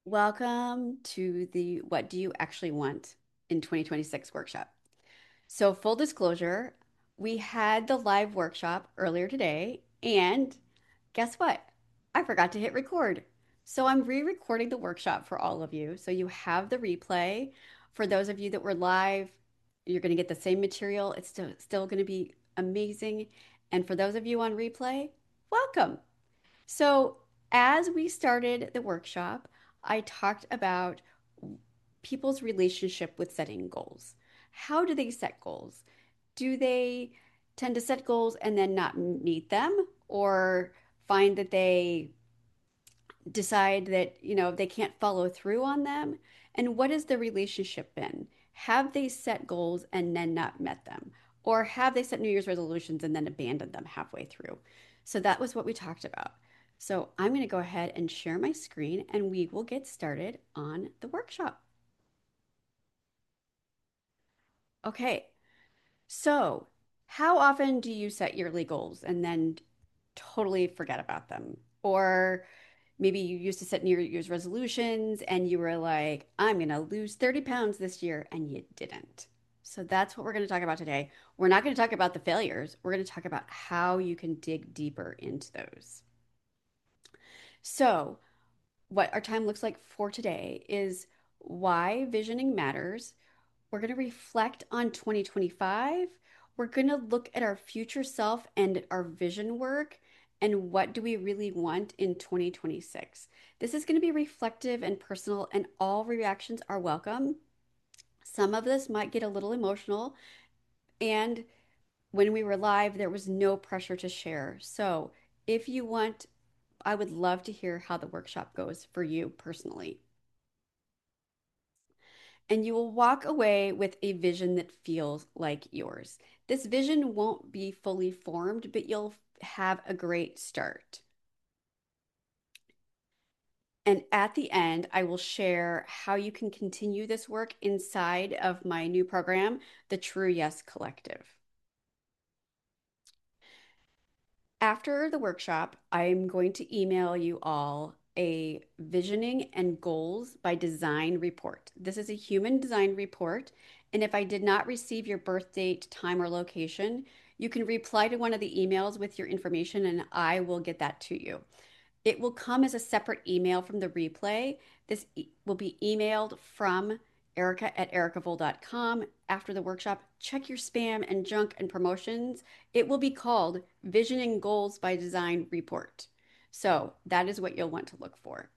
Welcome to the What Do You Actually Want in 2026 workshop. So, full disclosure, we had the live workshop earlier today, and guess what? I forgot to hit record. So, I'm re-recording the workshop for all of you. So, you have the replay. For those of you that were live, you're going to get the same material. It's still going to be amazing. And for those of you on replay, welcome. So, as we started the workshop, I talked about people's relationship with setting goals. How do they set goals? Do they tend to set goals and then not meet them, or find that they decide that, they can't follow through on them? And what has the relationship been? Have they set goals and then not met them? Or have they set New Year's resolutions and then abandoned them halfway through? So that was what we talked about. So I'm going to go ahead and share my screen and we will get started on the workshop. Okay, so how often do you set yearly goals and then totally forget about them? Or maybe you used to set New Year's resolutions and you were like, I'm going to lose 30 pounds this year, and you didn't. So that's what we're going to talk about today. We're not going to talk about the failures. We're going to talk about how you can dig deeper into those. So, what our time looks like for today is why visioning matters. We're going to reflect on 2025. We're going to look at our future self and our vision work and what do we really want in 2026. This is going to be reflective and personal, and all reactions are welcome. Some of this might get a little emotional, and when we were live, there was no pressure to share. So if you want, I would love to hear how the workshop goes for you personally. And you will walk away with a vision that feels like yours. This vision won't be fully formed, but you'll have a great start. And at the end, I will share how you can continue this work inside of my new program, the True Yes Collective. After the workshop, I'm going to email you all a visioning and goals by design report. This is a human design report. And if I did not receive your birth date, time, or location, you can reply to one of the emails with your information and I will get that to you. It will come as a separate email from the replay. This will be emailed from erica@ericavole.com after the workshop. Check your spam and junk and promotions. It will be called Visioning Goals by Design Report. So that is what you'll want to look for.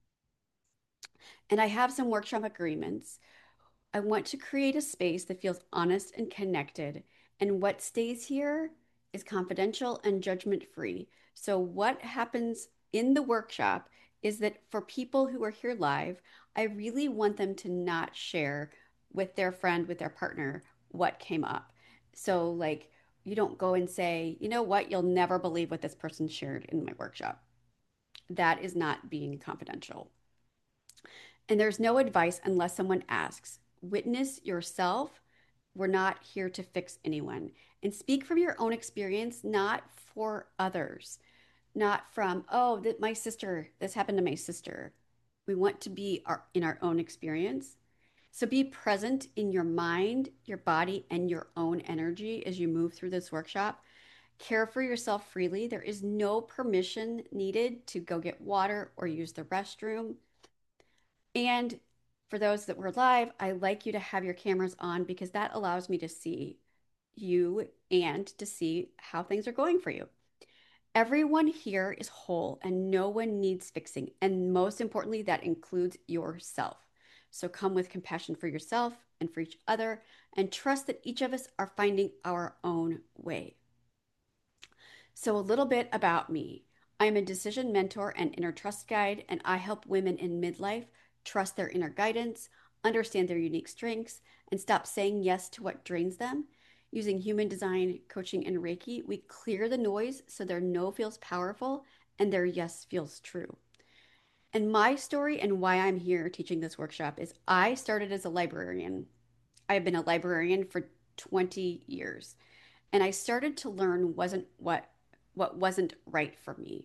And I have some workshop agreements. I want to create a space that feels honest and connected. And what stays here is confidential and judgment free. So, what happens in the workshop is that for people who are here live, I really want them to not share with their friend, with their partner, what came up. So, like, you don't go and say, you know what, you'll never believe what this person shared in my workshop. That is not being confidential. And there's no advice unless someone asks. Witness yourself. We're not here to fix anyone. And speak from your own experience, not for others. Not from, oh, that my sister, this happened to my sister. We want to be in our own experience. So be present in your mind, your body, and your own energy as you move through this workshop. Care for yourself freely. There is no permission needed to go get water or use the restroom. And for those that were live, I like you to have your cameras on because that allows me to see you and to see how things are going for you. Everyone here is whole and no one needs fixing. And most importantly, that includes yourself. So come with compassion for yourself and for each other and trust that each of us are finding our own way. So, a little bit about me. I am a decision mentor and inner trust guide, and I help women in midlife trust their inner guidance, understand their unique strengths, and stop saying yes to what drains them. Using human design, coaching, and Reiki, we clear the noise so their no feels powerful and their yes feels true. And my story and why I'm here teaching this workshop is I started as a librarian. I've been a librarian for 20 years and I started to learn wasn't what wasn't right for me.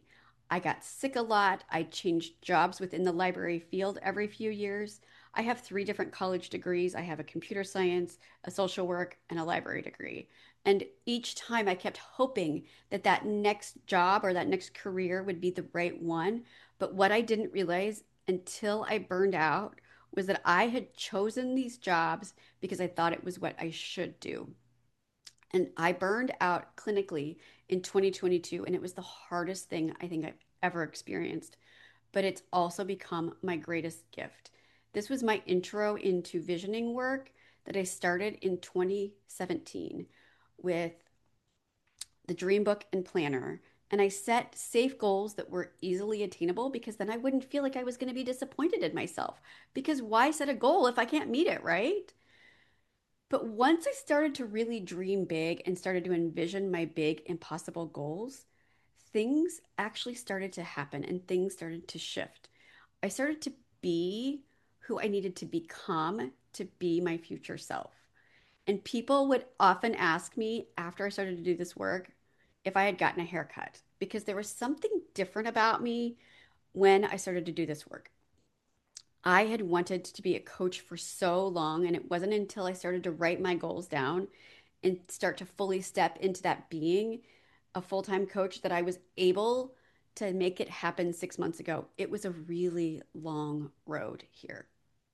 I got sick a lot. I changed jobs within the library field every few years. I have three different college degrees. I have a computer science, a social work, and a library degree. And each time I kept hoping that that next job or that next career would be the right one. But what I didn't realize until I burned out was that I had chosen these jobs because I thought it was what I should do. And I burned out clinically in 2022, and it was the hardest thing I think I've ever experienced. But it's also become my greatest gift. This was my intro into visioning work that I started in 2017 with the Dream Book and Planner. And I set safe goals that were easily attainable because then I wouldn't feel like I was going to be disappointed in myself. Because why set a goal if I can't meet it, right? But once I started to really dream big and started to envision my big impossible goals, things actually started to happen and things started to shift. I started to be who I needed to become to be my future self. And people would often ask me after I started to do this work if I had gotten a haircut because there was something different about me when I started to do this work. I had wanted to be a coach for so long, and it wasn't until I started to write my goals down and start to fully step into that being a full time coach that I was able to make it happen 6 months ago. It was a really long road here.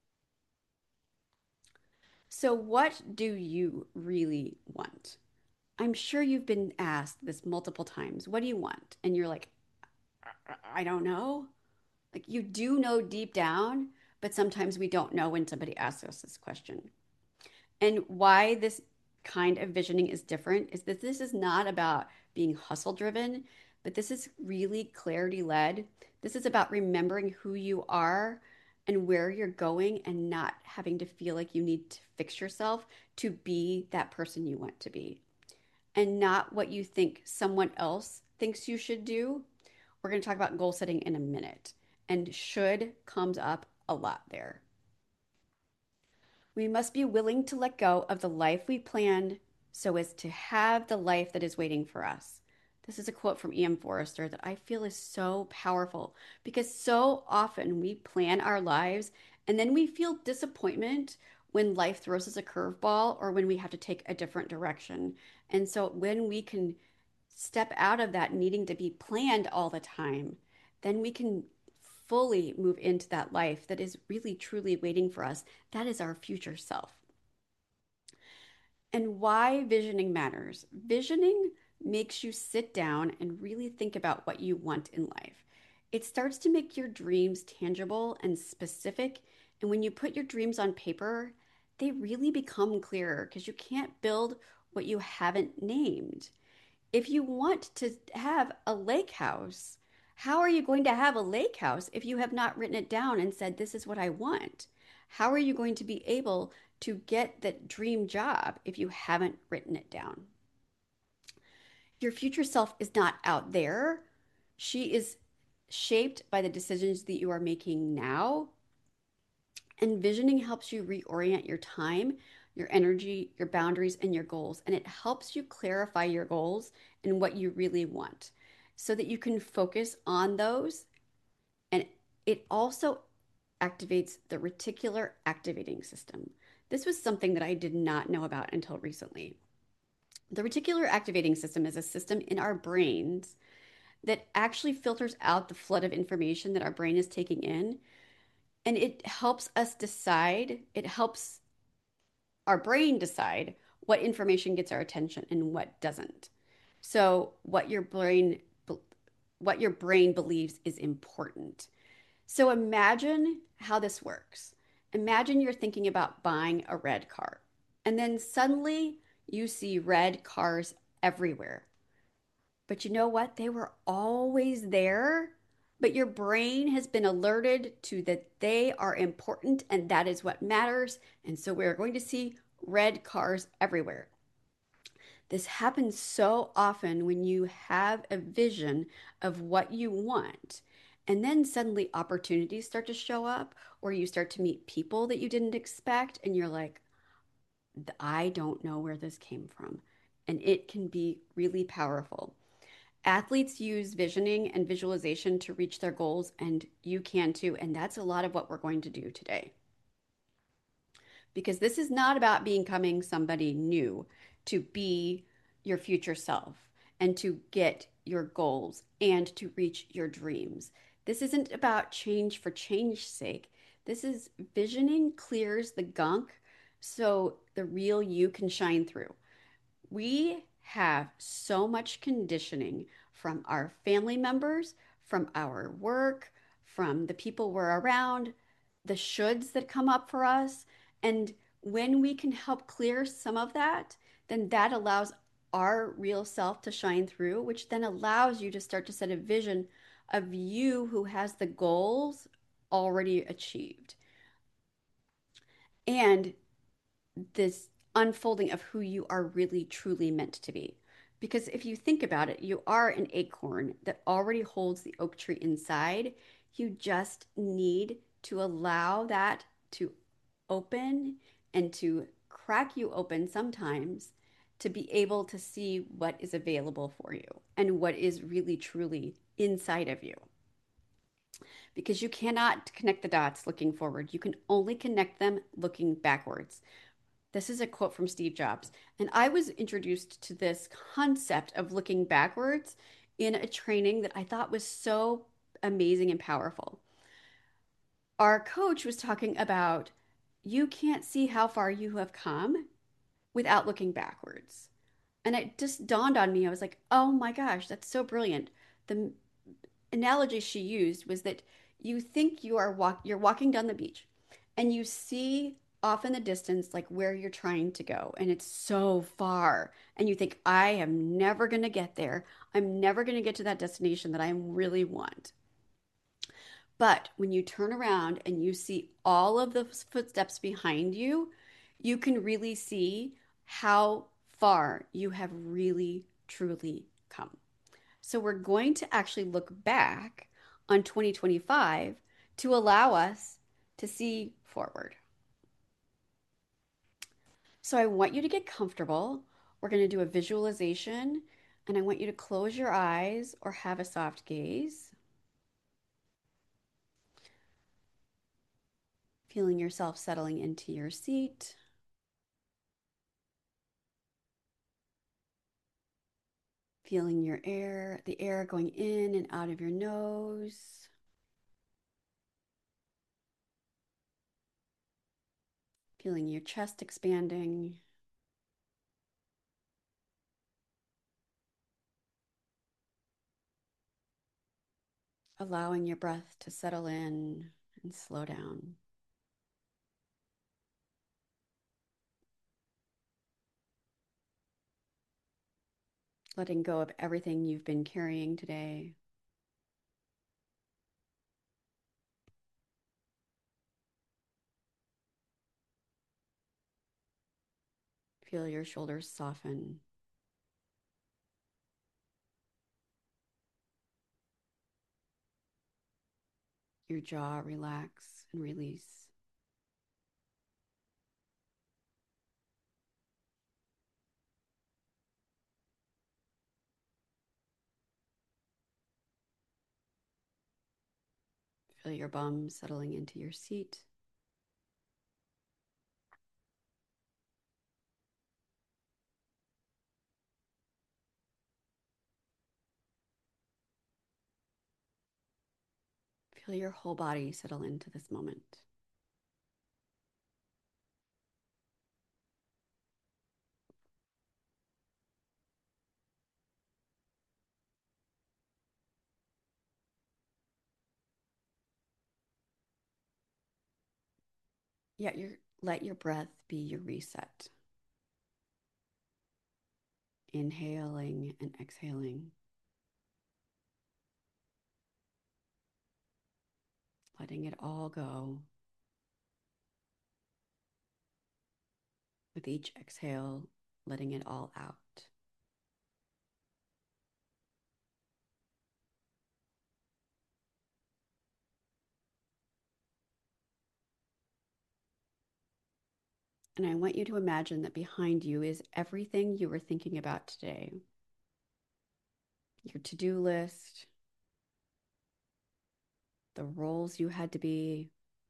So, what do you really want? I'm sure you've been asked this multiple times. What do you want? And you're like, I don't know. Like you do know deep down, but sometimes we don't know when somebody asks us this question. And why this kind of visioning is different is that this is not about being hustle driven, but this is really clarity led. This is about remembering who you are and where you're going and not having to feel like you need to fix yourself to be that person you want to be and not what you think someone else thinks you should do. We're going to talk about goal setting in a minute, and should comes up a lot there. We must be willing to let go of the life we planned so as to have the life that is waiting for us. This is a quote from E.M. Forrester that I feel is so powerful because so often we plan our lives and then we feel disappointment when life throws us a curveball or when we have to take a different direction. And so when we can step out of that needing to be planned all the time, then we can fully move into that life that is really truly waiting for us. That is our future self. And why visioning matters. Visioning makes you sit down and really think about what you want in life. It starts to make your dreams tangible and specific. And when you put your dreams on paper, they really become clearer because you can't build what you haven't named. If you want to have a lake house, how are you going to have a lake house if you have not written it down and said, this is what I want? How are you going to be able to get that dream job if you haven't written it down? Your future self is not out there. She is shaped by the decisions that you are making now. Envisioning helps you reorient your time, your energy, your boundaries, and your goals. And it helps you clarify your goals and what you really want so that you can focus on those. And it also activates the reticular activating system. This was something that I did not know about until recently. The reticular activating system is a system in our brains that actually filters out the flood of information that our brain is taking in. And it helps us decide, it helps our brain decide what information gets our attention and what doesn't. So what your brain believes is important. So imagine how this works. Imagine you're thinking about buying a red car, and then suddenly you see red cars everywhere. But you know what? They were always there, but your brain has been alerted to that they are important and that is what matters. And so we're going to see red cars everywhere. This happens so often when you have a vision of what you want. And then suddenly opportunities start to show up, or you start to meet people that you didn't expect, and you're like, I don't know where this came from. And it can be really powerful. Athletes use visioning and visualization to reach their goals, and you can too. And that's a lot of what we're going to do today. Because this is not about becoming somebody new to be your future self and to get your goals and to reach your dreams. This isn't about change for change's sake. This is visioning clears the gunk so the real you can shine through. We have so much conditioning from our family members, from our work, from the people we're around, the shoulds that come up for us. And when we can help clear some of that, then that allows our real self to shine through, which then allows you to start to set a vision of you who has the goals already achieved. And this unfolding of who you are really truly meant to be. Because if you think about it, you are an acorn that already holds the oak tree inside. You just need to allow that to open and to crack you open sometimes to be able to see what is available for you and what is really truly inside of you. Because you cannot connect the dots looking forward. You can only connect them looking backwards. This is a quote from Steve Jobs. And I was introduced to this concept of looking backwards in a training that I thought was so amazing and powerful. Our coach was talking about you can't see how far you have come without looking backwards. And it just dawned on me. I was like, oh my gosh, that's so brilliant. The analogy she used was that you think you're walking down the beach and you see off in the distance like where you're trying to go and it's so far and you think I am never going to get there. I'm never going to get to that destination that I really want. But when you turn around and you see all of the footsteps behind you, you can really see how far you have really truly come. So we're going to actually look back on 2025 to allow us to see forward. So I want you to get comfortable. We're going to do a visualization, and I want you to close your eyes or have a soft gaze, feeling yourself settling into your seat, feeling the air going in and out of your nose, feeling your chest expanding. Allowing your breath to settle in and slow down. Letting go of everything you've been carrying today. Feel your shoulders soften, your jaw relax and release. Feel your bum settling into your seat. Feel your whole body settle into this moment. Let your breath be your reset. Inhaling and exhaling, letting it all go. With each exhale, letting it all out. And I want you to imagine that behind you is everything you were thinking about today. your to-do list, the roles you had to be,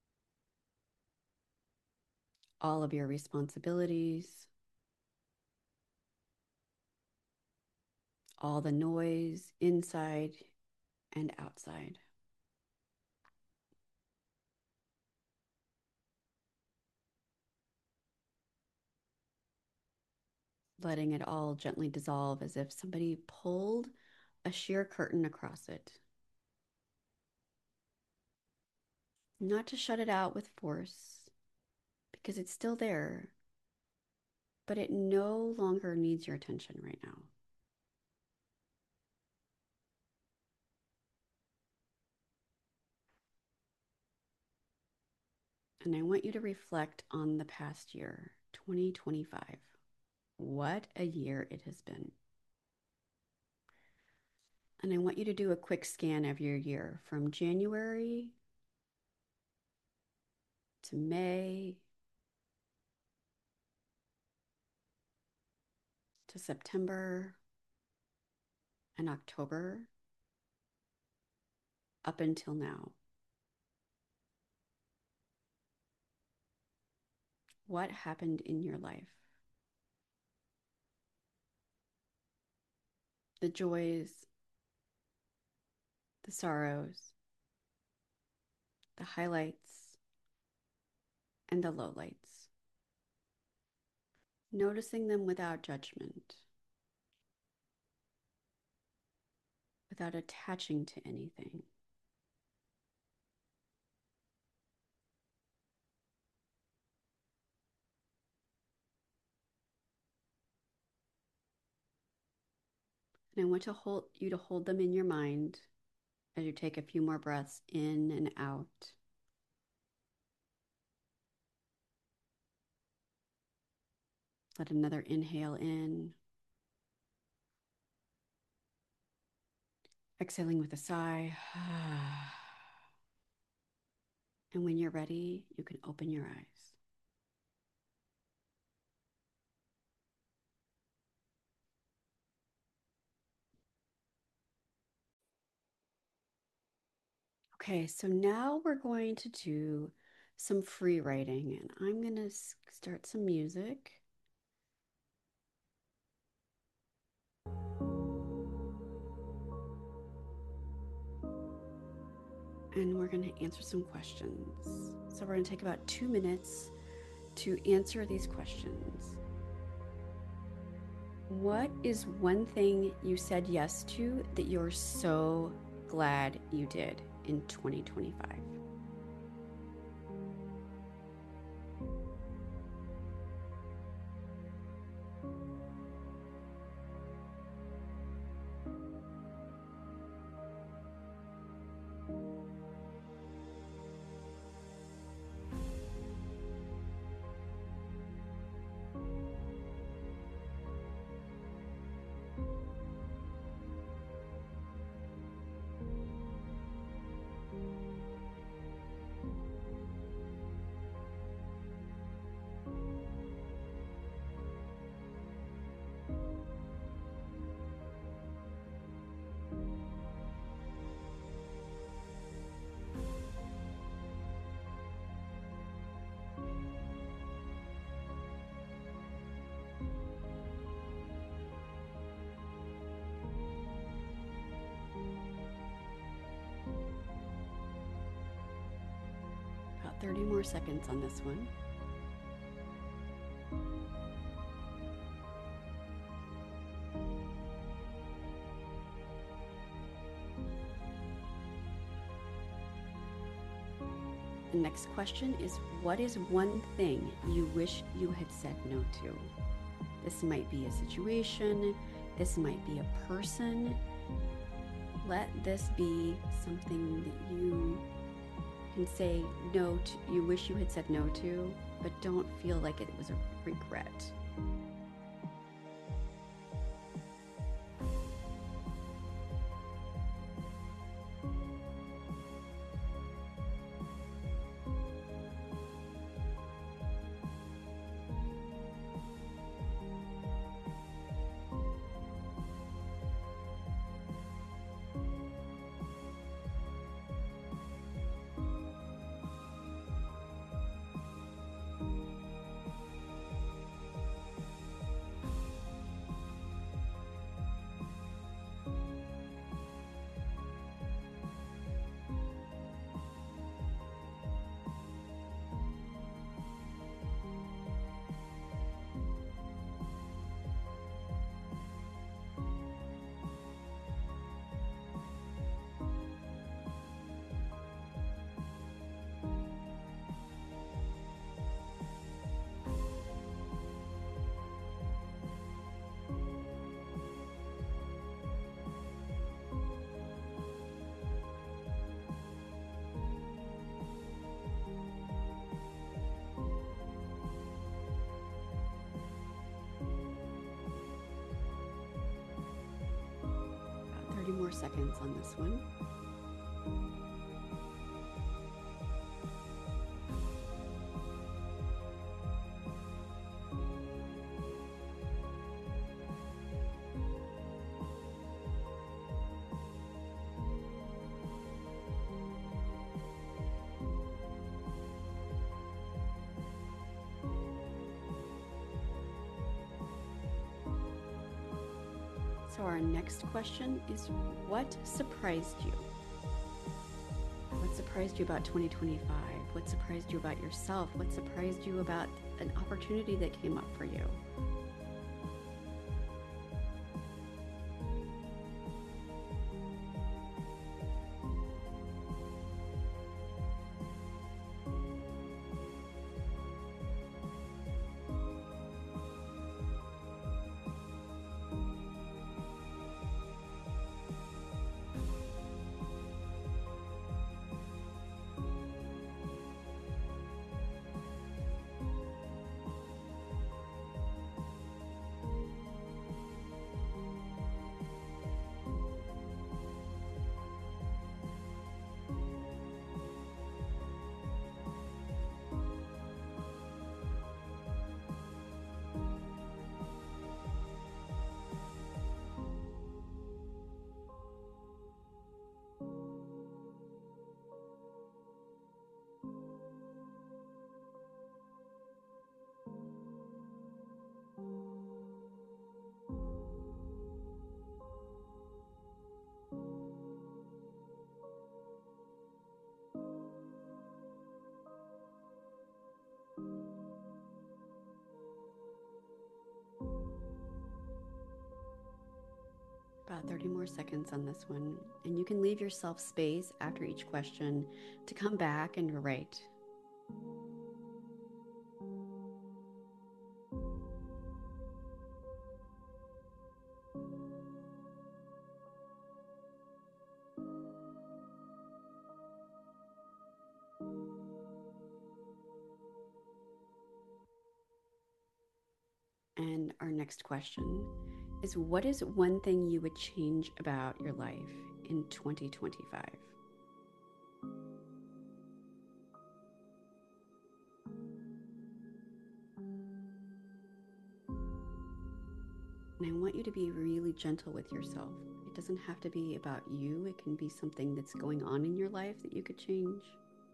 all of your responsibilities, all the noise inside and outside. Letting it all gently dissolve as if somebody pulled a sheer curtain across it. Not to shut it out with force, because it's still there, but it no longer needs your attention right now. And I want you to reflect on the past year, 2025. What a year it has been. And I want you to do a quick scan of your year from January to May to September and October up until now. What happened in your life? The joys, the sorrows, the highlights, and the lowlights. Noticing them without judgment, without attaching to anything. And I want to hold you to hold them in your mind as you take a few more breaths in and out. Let another inhale in. Exhaling with a sigh. And when you're ready, you can open your eyes. Okay, so now we're going to do some free writing, and I'm going to start some music. And we're going to answer some questions. So we're going to take about 2 minutes to answer these questions. What is one thing you said yes to that you're so glad you did in 2025? About 30 more seconds on this one. The next question is, what is one thing you wish you had said no to? This might be a situation, this might be a person. Let this be something that you can say no to, you wish you had said no to, but don't feel like it was a regret. 30 more seconds on this one. So our next question is, what surprised you? What surprised you about 2025? What surprised you about yourself? What surprised you about an opportunity that came up for you? About 30 more seconds on this one, and you can leave yourself space after each question to come back and write. And our next question is, what is one thing you would change about your life in 2025? And I want you to be really gentle with yourself. It doesn't have to be about you. It can be something that's going on in your life that you could change.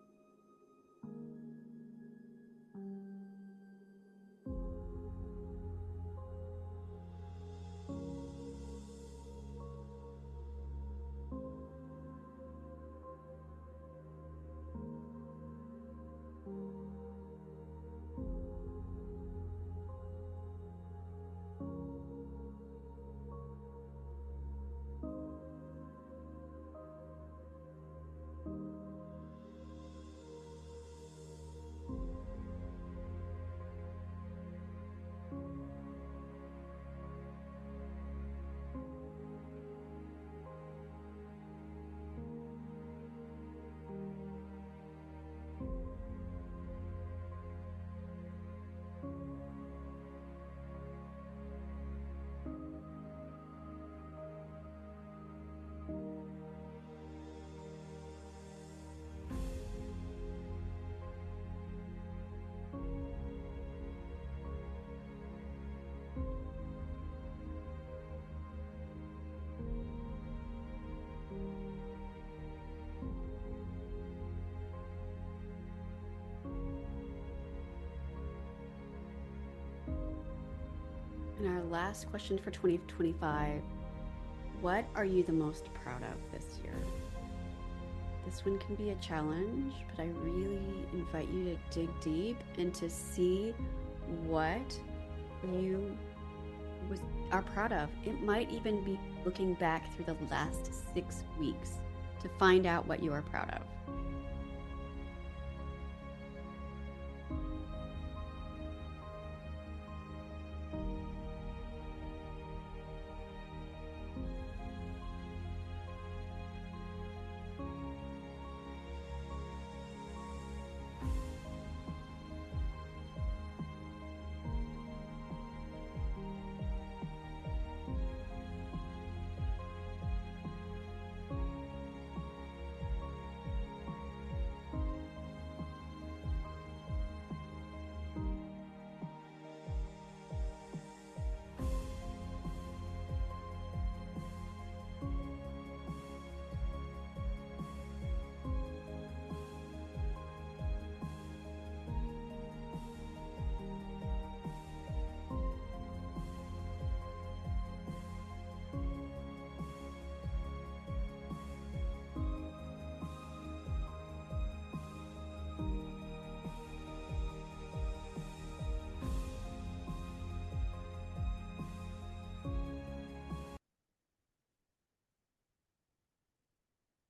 And our last question for 2025, what are you the most proud of this year? This one can be a challenge, but I really invite you to dig deep and to see what you are proud of. It might even be looking back through the last 6 weeks to find out what you are proud of.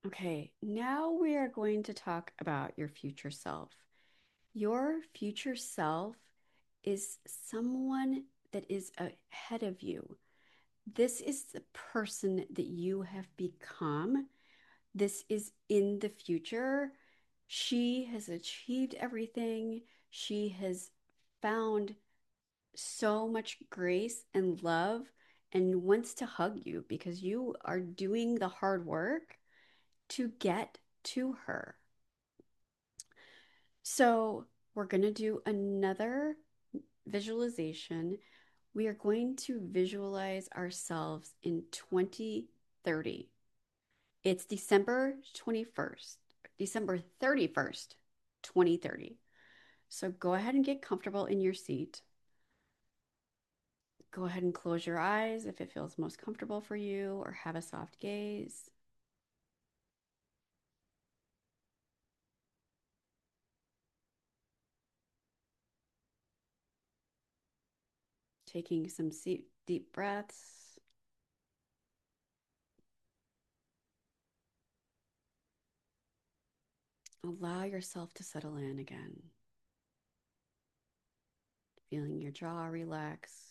Okay, now we are going to talk about your future self. Your future self is someone that is ahead of you. This is the person that you have become. This is in the future. She has achieved everything. She has found so much grace and love and wants to hug you because you are doing the hard work to get to her. So, we're going to do another visualization. We are going to visualize ourselves in 2030. It's December 31st, 2030. So go ahead and get comfortable in your seat. Go ahead and close your eyes if it feels most comfortable for you, or have a soft gaze. Taking some deep breaths. Allow yourself to settle in again. Feeling your jaw relax,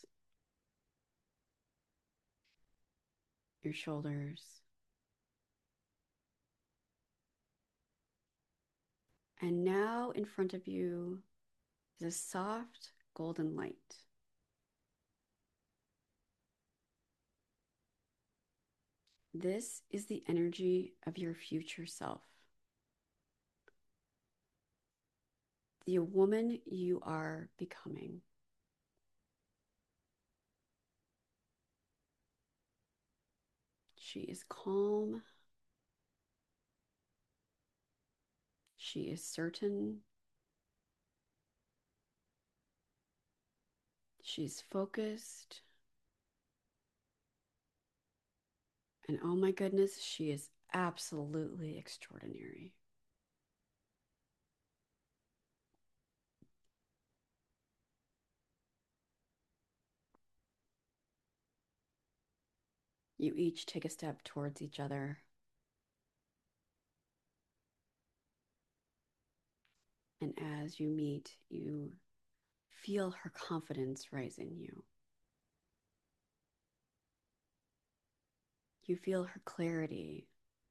your shoulders. And now in front of you is a soft golden light. This is the energy of your future self, the woman you are becoming. She is calm. She is certain. She's focused. And oh my goodness, she is absolutely extraordinary. You each take a step towards each other. And as you meet, you feel her confidence rise in you. You feel her clarity.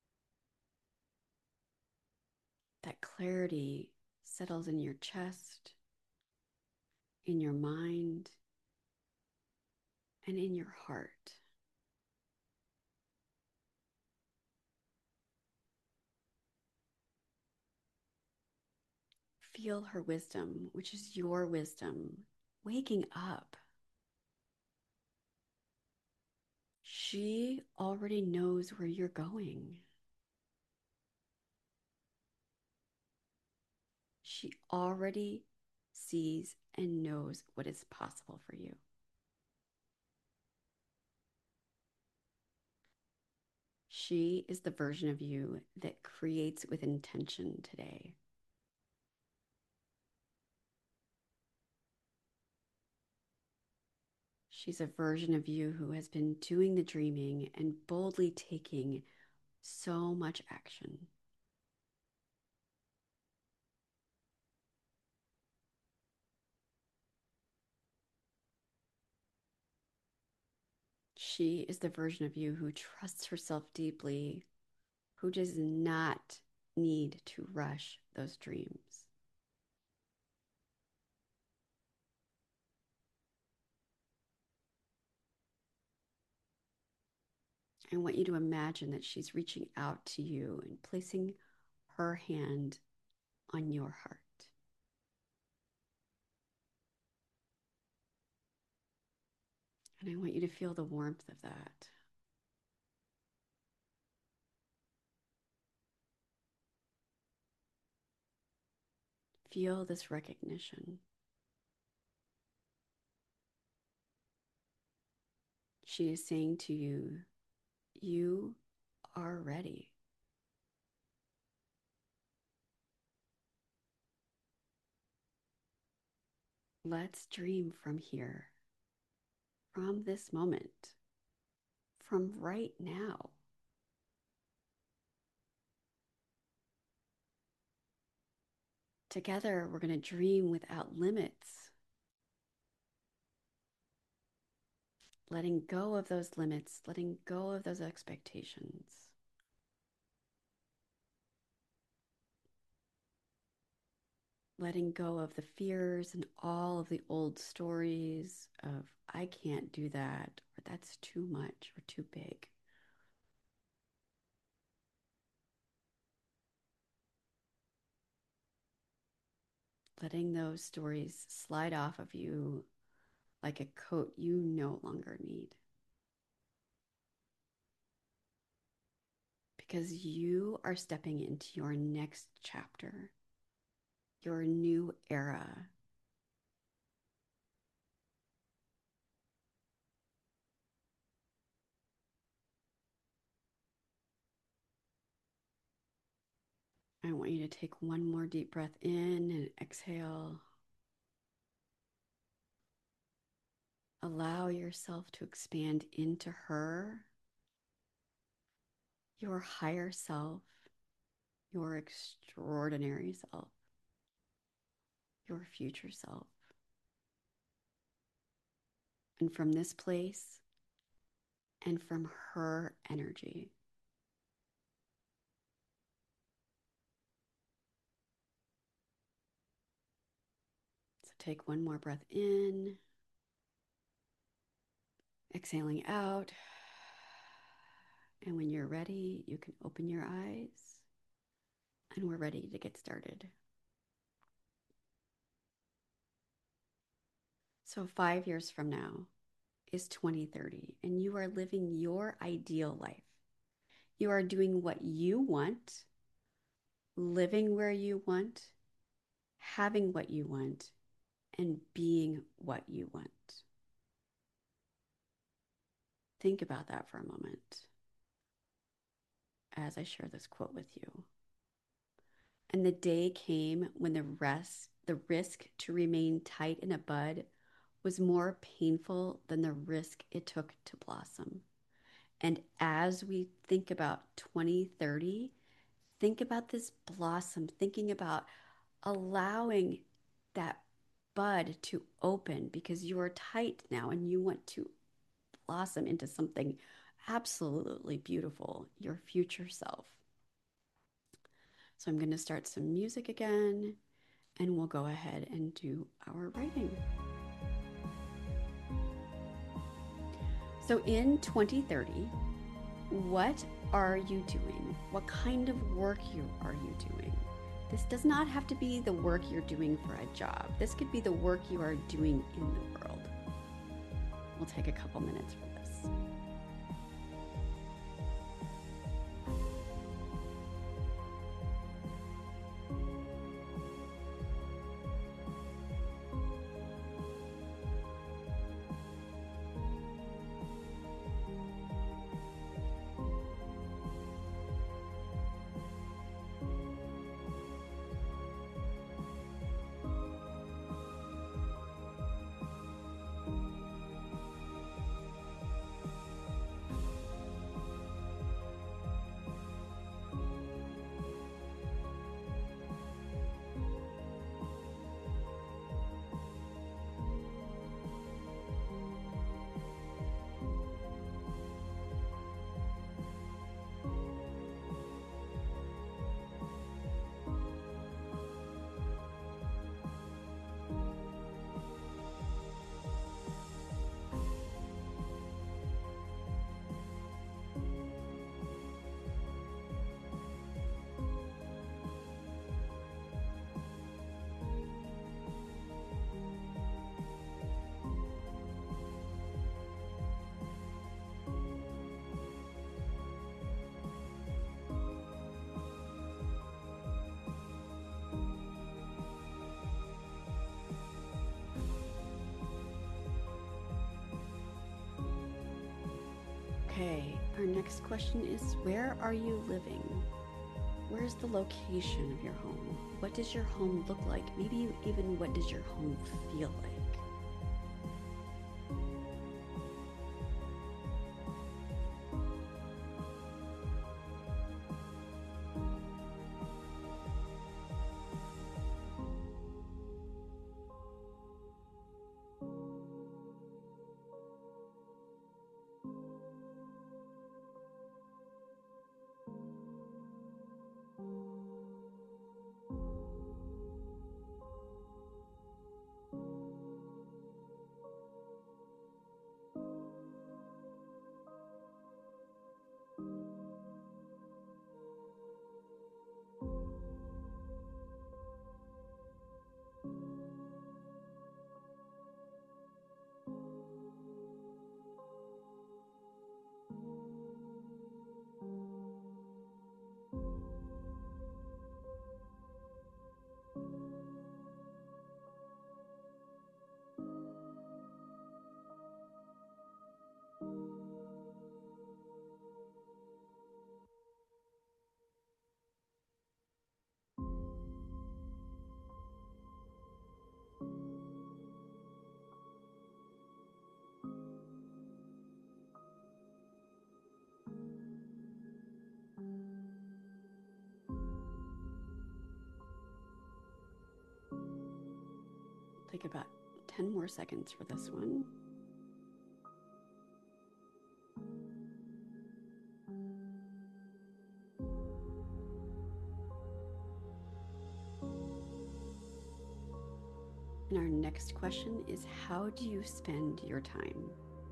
That clarity settles in your chest, in your mind, and in your heart. Feel her wisdom, which is your wisdom, waking up. She already knows where you're going. She already sees and knows what is possible for you. She is the version of you that creates with intention today. She's a version of you who has been doing the dreaming and boldly taking so much action. She is the version of you who trusts herself deeply, who does not need to rush those dreams. I want you to imagine that she's reaching out to you and placing her hand on your heart. And I want you to feel the warmth of that. Feel this recognition. She is saying to you, you are ready. Let's dream from here, from this moment, from right now. Together, we're going to dream without limits, letting go of those limits, letting go of those expectations. Letting go of the fears and all of the old stories of, I can't do that, or that's too much or too big. Letting those stories slide off of you like a coat you no longer need. Because you are stepping into your next chapter, your new era. I want you to take one more deep breath in and exhale. Allow yourself to expand into her, your higher self, your extraordinary self, your future self. And from this place and from her energy, so take one more breath in, exhaling out. And when you're ready, you can open your eyes and we're ready to get started. So 5 years from now is 2030, and you are living your ideal life. You are doing what you want, living where you want, having what you want, and being what you want. Think about that for a moment as I share this quote with you. And the day came when the risk to remain tight in a bud was more painful than the risk it took to blossom. And as we think about 2030, think about this blossom, thinking about allowing that bud to open because you are tight now and you want to blossom into something absolutely beautiful, your future self. So I'm going to start some music again and we'll go ahead and do our writing. So in 2030, what are you doing? What kind of work are you doing? This does not have to be the work you're doing for a job. This could be the work you are doing in the world. We'll take a couple minutes for this. Okay, our next question is, where are you living? Where's the location of your home? What does your home look like? Maybe even what does your home feel like? Take about 10 more seconds for this one. And our next question is, how do you spend your time?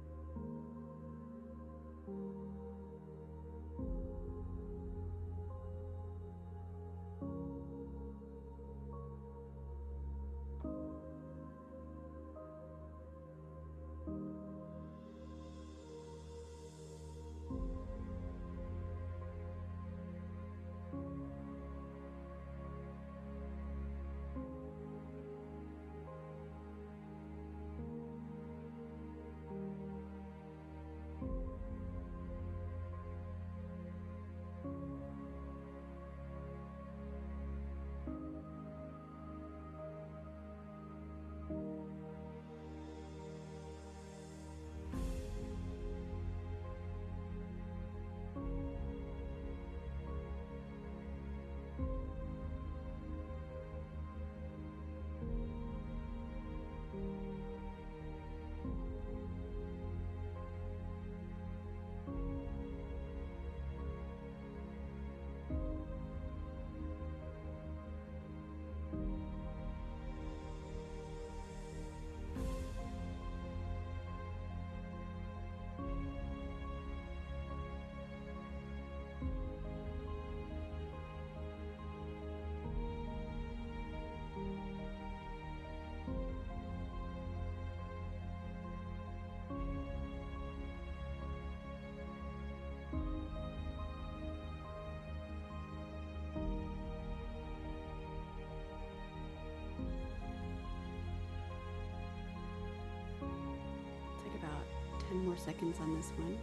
Take about 10 more seconds on this one.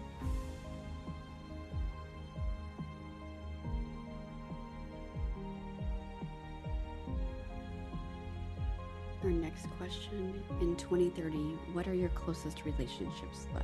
Our next question, in 2030, what are your closest relationships like?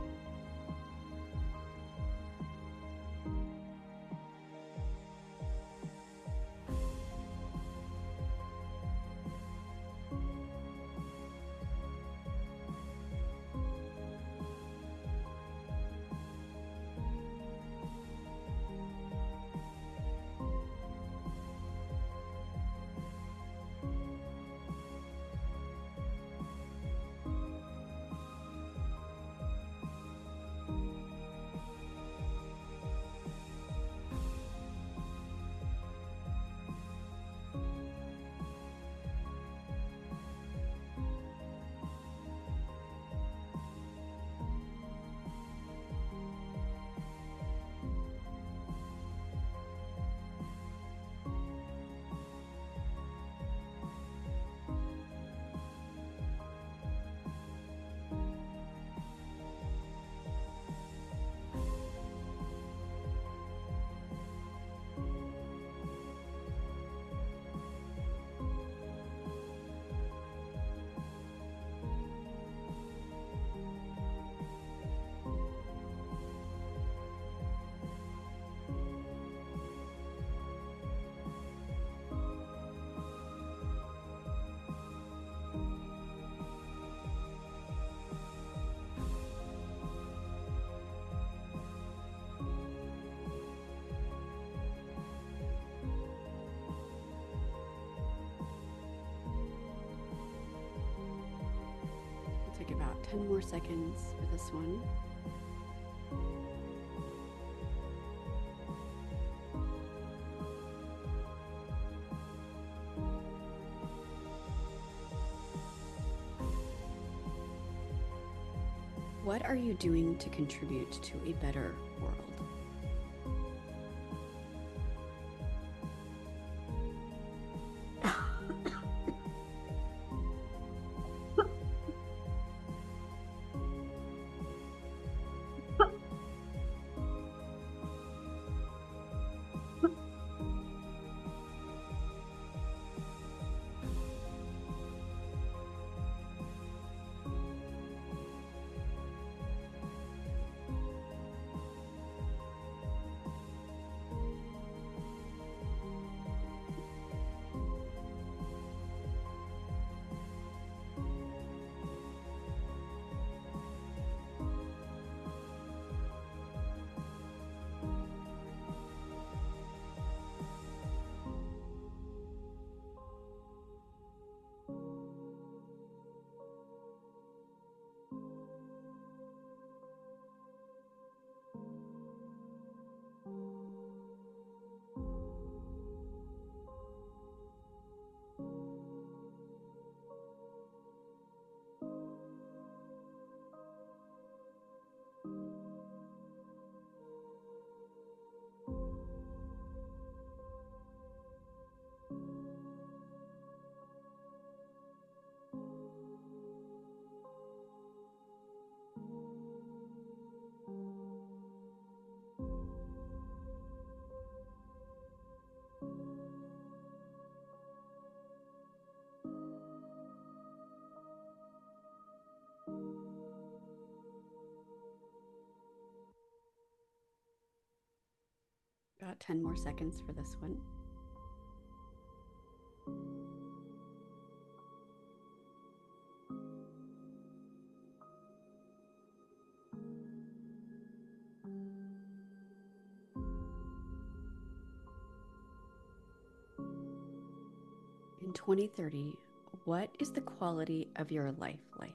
Take about 10 more seconds for this one. What are you doing to contribute to a better world? About 10 more seconds for this one. In 2030, what is the quality of your life like?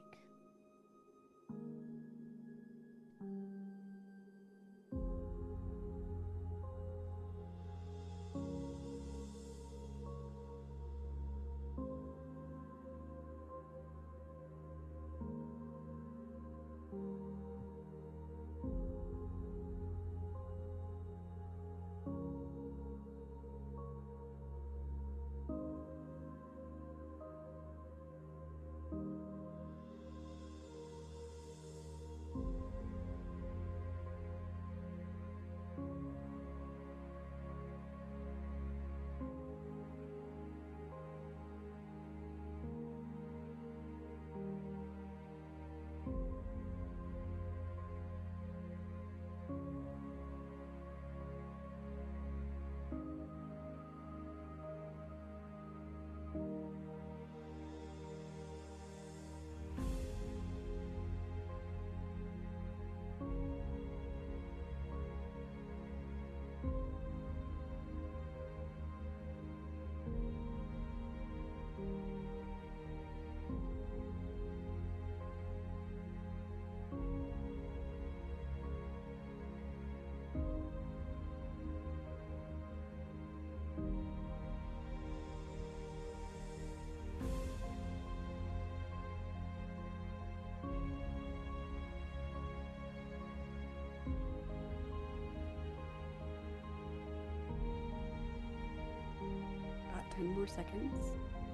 About 10 more seconds.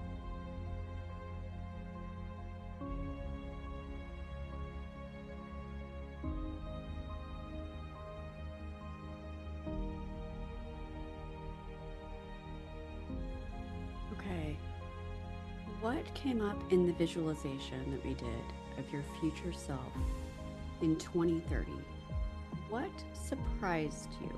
Okay. What came up in the visualization that we did of your future self in 2030? What surprised you?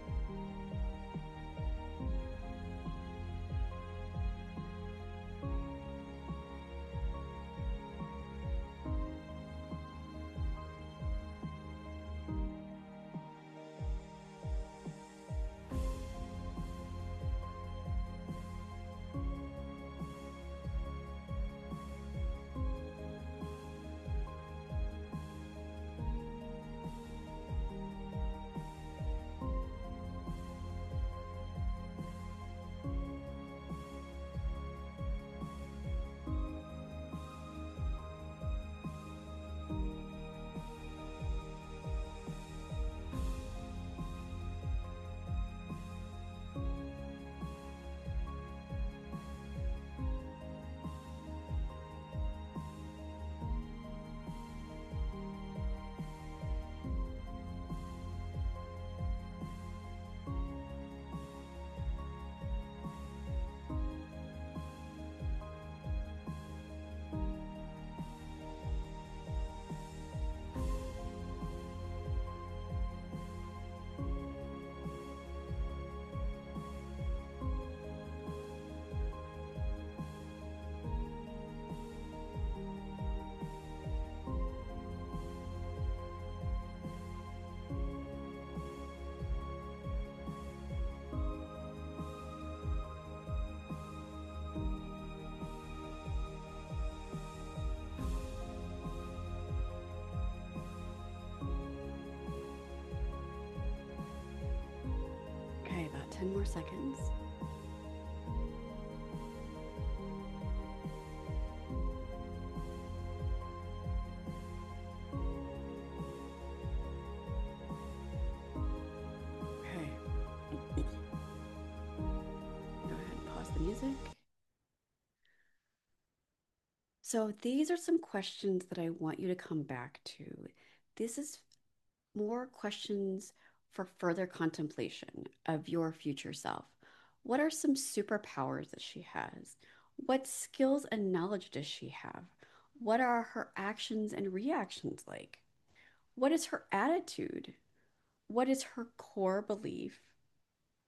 Okay, about 10 more seconds. Okay. Go ahead and pause the music. So, these are some questions that I want you to come back to. This is more questions for further contemplation of your future self. What are some superpowers that she has? What skills and knowledge does she have? What are her actions and reactions like? What is her attitude? What is her core belief?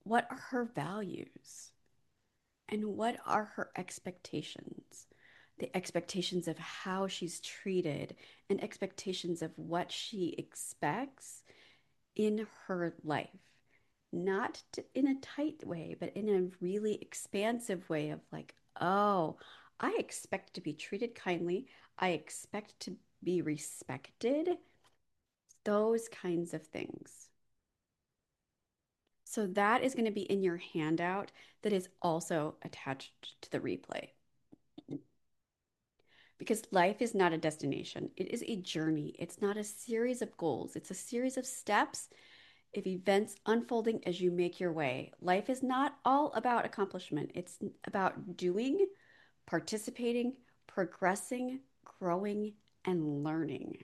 what are her values and what are her expectations? The expectations of how she's treated and expectations of what she expects in her life. Not in a tight way, but in a really expansive way of like, oh, I expect to be treated kindly. I expect to be respected. Those kinds of things. So that is going to be in your handout that is also attached to the replay. Because life is not a destination, it is a journey. It's not a series of goals, it's a series of steps of events unfolding as you make your way. Life is not all about accomplishment, it's about doing, participating, progressing, growing, and learning.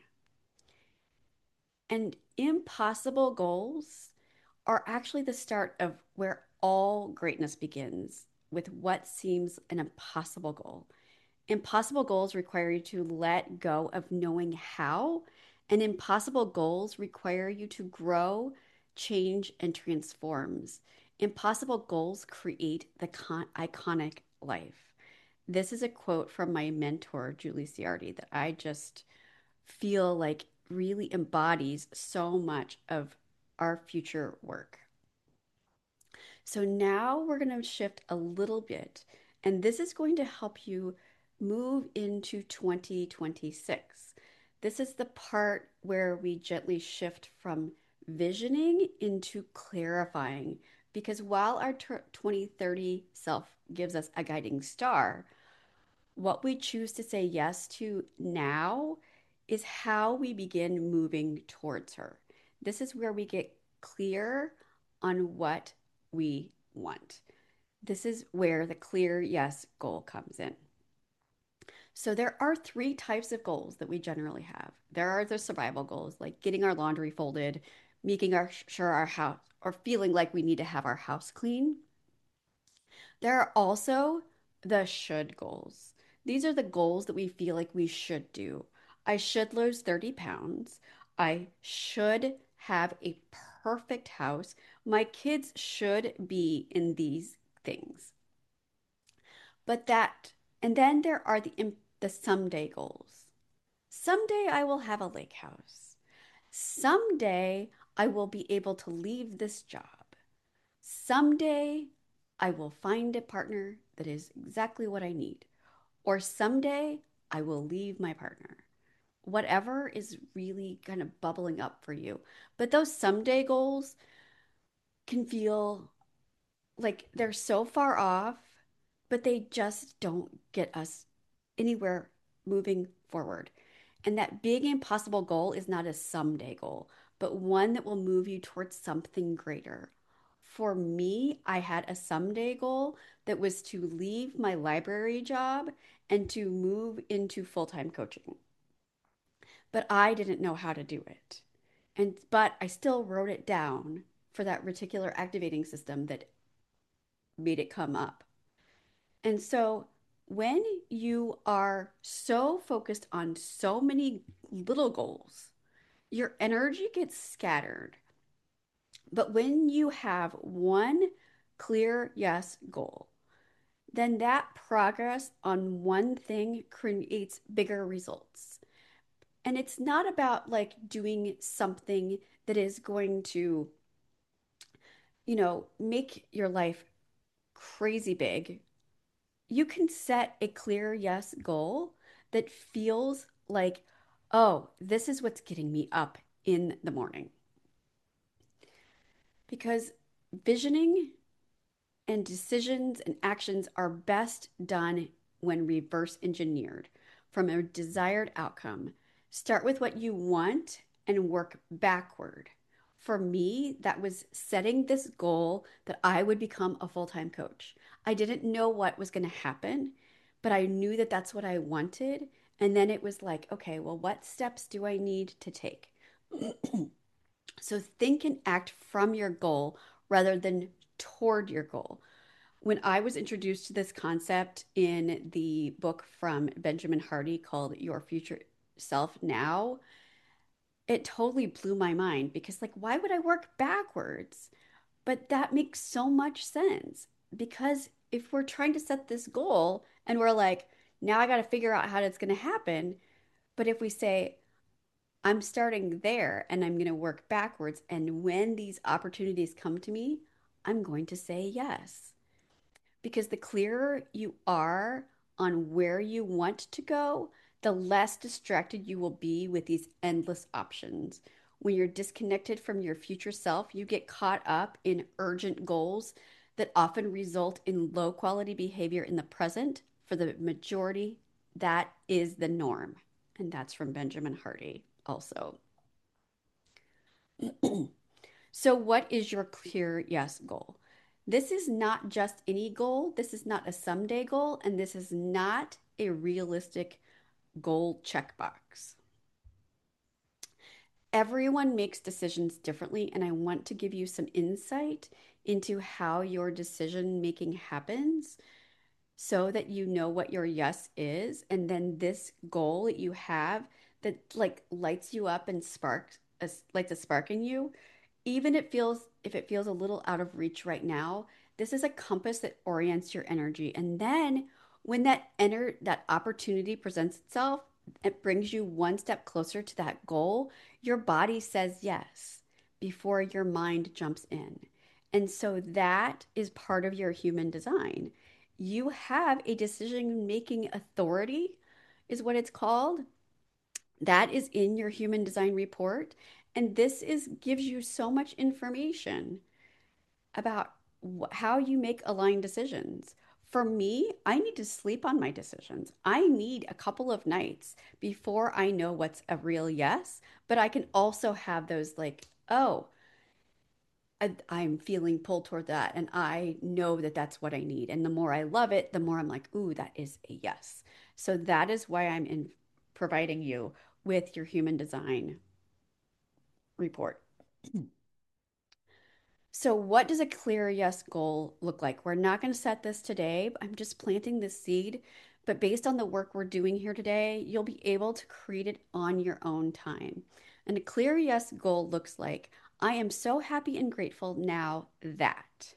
And impossible goals are actually the start of where all greatness begins with what seems an impossible goal. Impossible goals require you to let go of knowing how, and impossible goals require you to grow, change, and transforms. Impossible goals create the iconic life. This is a quote from my mentor, Julie Ciardi, that I just feel like really embodies so much of our future work. So now we're going to shift a little bit, and this is going to help you move into 2026. This is the part where we gently shift from visioning into clarifying, because while our 2030 self gives us a guiding star, what we choose to say yes to now is how we begin moving towards her. This is where we get clear on what we want. This is where the clear yes goal comes in. So there are three types of goals that we generally have. There are the survival goals, like getting our laundry folded, making sure our house, or feeling like we need to have our house clean. There are also the should goals. These are the goals that we feel like we should do. I should lose 30 pounds. I should have a perfect house. My kids should be in these things. But that, and then there are the someday goals. Someday I will have a lake house. Someday I will be able to leave this job. Someday I will find a partner that is exactly what I need. Or someday I will leave my partner. Whatever is really kind of bubbling up for you. But those someday goals can feel like they're so far off, but they just don't get us anywhere moving forward. And that big impossible goal is not a someday goal, but one that will move you towards something greater. For me, I had a someday goal that was to leave my library job and to move into full-time coaching. But I didn't know how to do it. But I still wrote it down for that reticular activating system that made it come up. And so when you are so focused on so many little goals, your energy gets scattered. But when you have one clear yes goal, then that progress on one thing creates bigger results. And it's not about like doing something that is going to, make your life crazy big. You can set a clear yes goal that feels like, oh, this is what's getting me up in the morning. Because visioning and decisions and actions are best done when reverse engineered from a desired outcome. Start with what you want and work backward. For me, that was setting this goal that I would become a full time coach. I didn't know what was going to happen, but I knew that that's what I wanted. And then it was like, okay, well, what steps do I need to take? So think and act from your goal rather than toward your goal. When I was introduced to this concept in the book from Benjamin Hardy called Your Future Self Now, it totally blew my mind because, like, why would I work backwards? But that makes so much sense because if we're trying to set this goal and we're like, now I got to figure out how it's going to happen. But if we say, I'm starting there and I'm going to work backwards, and when these opportunities come to me, I'm going to say yes. Because the clearer you are on where you want to go, the less distracted you will be with these endless options. When you're disconnected from your future self, you get caught up in urgent goals that often result in low quality behavior in the present. For the majority, that is the norm. And that's from Benjamin Hardy also. So, what is your clear yes goal? This is not just any goal. This is not a someday goal. And this is not a realistic goal checkbox. Everyone makes decisions differently. And I want to give you some insight into how your decision making happens so that you know what your yes is. And then this goal that you have that like lights you up and sparks, lights a spark in you, even if it feels a little out of reach right now, this is a compass that orients your energy. And then when that opportunity presents itself, it brings you one step closer to that goal. Your body says yes before your mind jumps in. And so that is part of your human design. You have a decision making authority, is what it's called. That is in your human design report. And this is gives you so much information about how you make aligned decisions. For me, I need to sleep on my decisions. I need a couple of nights before I know what's a real yes, but I can also have those like, oh, I'm feeling pulled toward that. And I know that that's what I need. And the more I love it, the more I'm like, ooh, that is a yes. So that is why I'm in providing you with your human design report. So, what does a clear yes goal look like? We're not going to set this today. I'm just planting this seed. But based on the work we're doing here today, you'll be able to create it on your own time. And a clear yes goal looks like I am so happy and grateful now that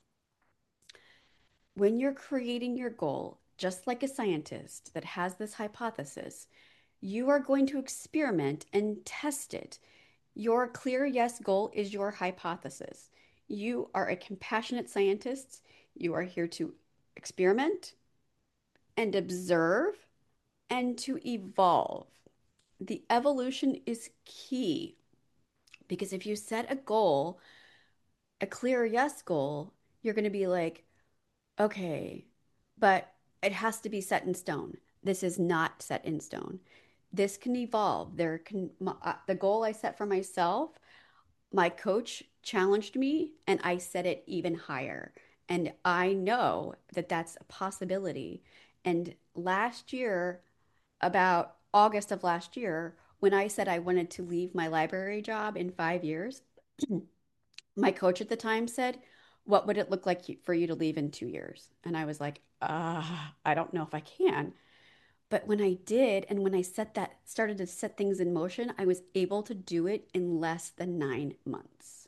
when you're creating your goal, just like a scientist that has this hypothesis, you are going to experiment and test it. Your clear yes goal is your hypothesis. You are a compassionate scientist. You are here to experiment and observe and to evolve. The evolution is key because if you set a goal, a clear yes goal, you're going to be like, okay, but it has to be set in stone. This is not set in stone. This can evolve. The goal I set for myself, my coach challenged me and I set it even higher. And I know that that's a possibility. And last year, about August of last year, when I said I wanted to leave my library job in 5 years, my coach at the time said, what would it look like for you to leave in 2 years? And I was like, I don't know if I can. But when I did, and when I started to set things in motion, I was able to do it in less than 9 months.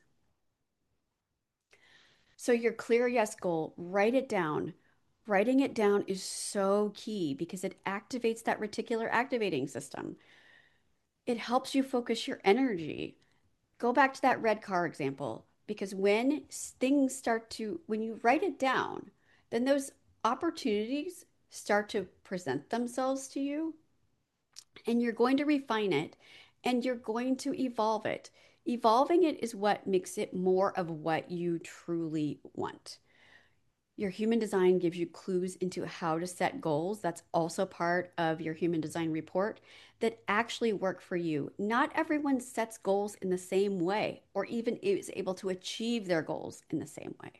So your clear yes goal, write it down. Writing it down is so key because it activates that reticular activating system. It helps you focus your energy. Go back to that red car example because when you write it down, then those opportunities start to present themselves to you and you're going to refine it and you're going to evolve it. Evolving it is what makes it more of what you truly want. Your human design gives you clues into how to set goals. That's also part of your human design report that actually work for you. Not everyone sets goals in the same way or even is able to achieve their goals in the same way.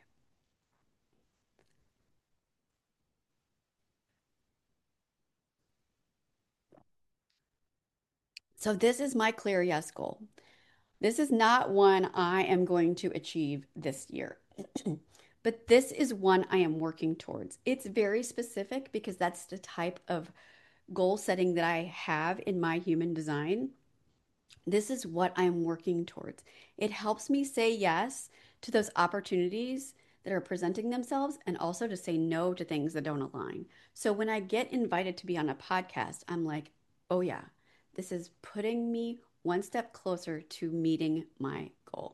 So, this is my clear yes goal. This is not one I am going to achieve this year. But this is one I am working towards. It's very specific because that's the type of goal setting that I have in my human design. This is what I'm working towards. It helps me say yes to those opportunities that are presenting themselves and also to say no to things that don't align. So when I get invited to be on a podcast, I'm like, oh yeah, this is putting me one step closer to meeting my goal.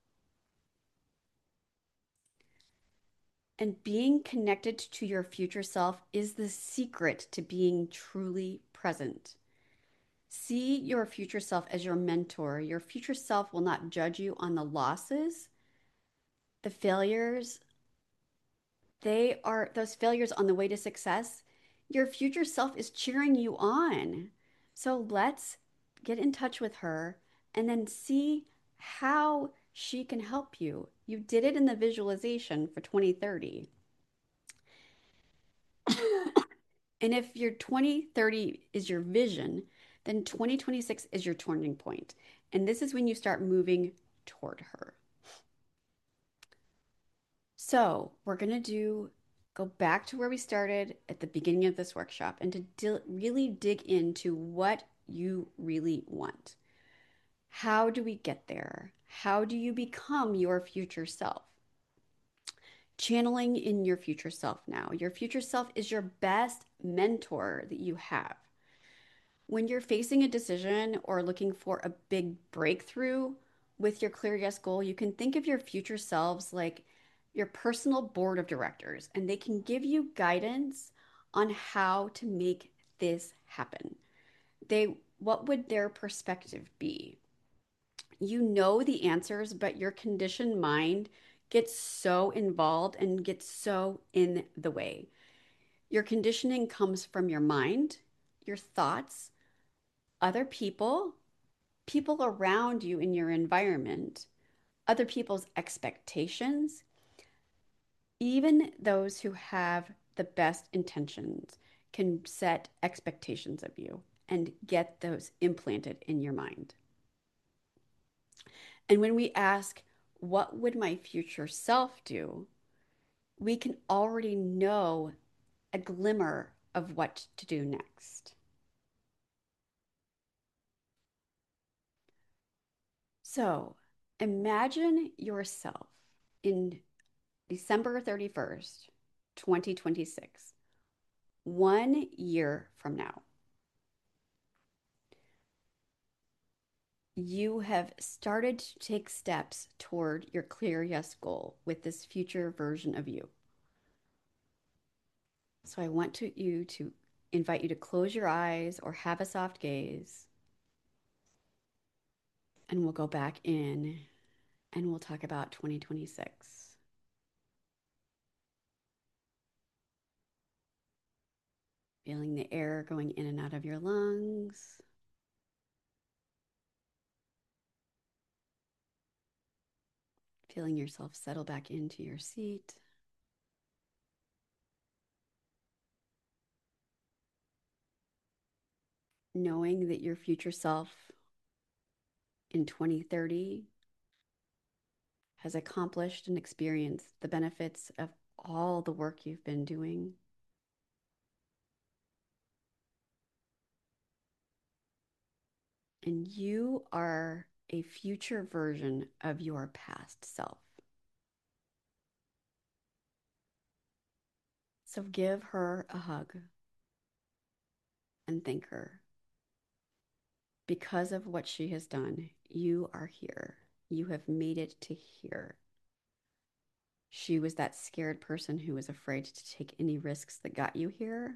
And being connected to your future self is the secret to being truly present. See your future self as your mentor. Your future self will not judge you on the losses, the failures. They are those failures on the way to success. Your future self is cheering you on. So let's get in touch with her and then see how she can help you. You did it in the visualization for 2030. And if your 2030 is your vision, then 2026 is your turning point. And this is when you start moving toward her. So we're going to go back to where we started at the beginning of this workshop and to really dig into what you really want. How do we get there? How do you become your future self? Channeling in your future self now. Your future self is your best mentor that you have. When you're facing a decision or looking for a big breakthrough with your Clear Yes goal, you can think of your future selves like your personal board of directors, and they can give you guidance on how to make this happen. What would their perspective be? You know the answers, but your conditioned mind gets so involved and gets so in the way. Your conditioning comes from your mind, your thoughts, other people, people around you in your environment, other people's expectations, even those who have the best intentions can set expectations of you and get those implanted in your mind. And when we ask, what would my future self do? We can already know a glimmer of what to do next. So imagine yourself in December 31st, 2026, 1 year from now. You have started to take steps toward your Clear Yes goal with this future version of you. So I want you to invite you to close your eyes or have a soft gaze, and we'll go back in and we'll talk about 2026. Feeling the air going in and out of your lungs. Feeling yourself settle back into your seat. Knowing that your future self in 2030 has accomplished and experienced the benefits of all the work you've been doing. And you are a future version of your past self. So give her a hug and thank her. Because of what she has done, you are here. You have made it to here. She was that scared person who was afraid to take any risks that got you here.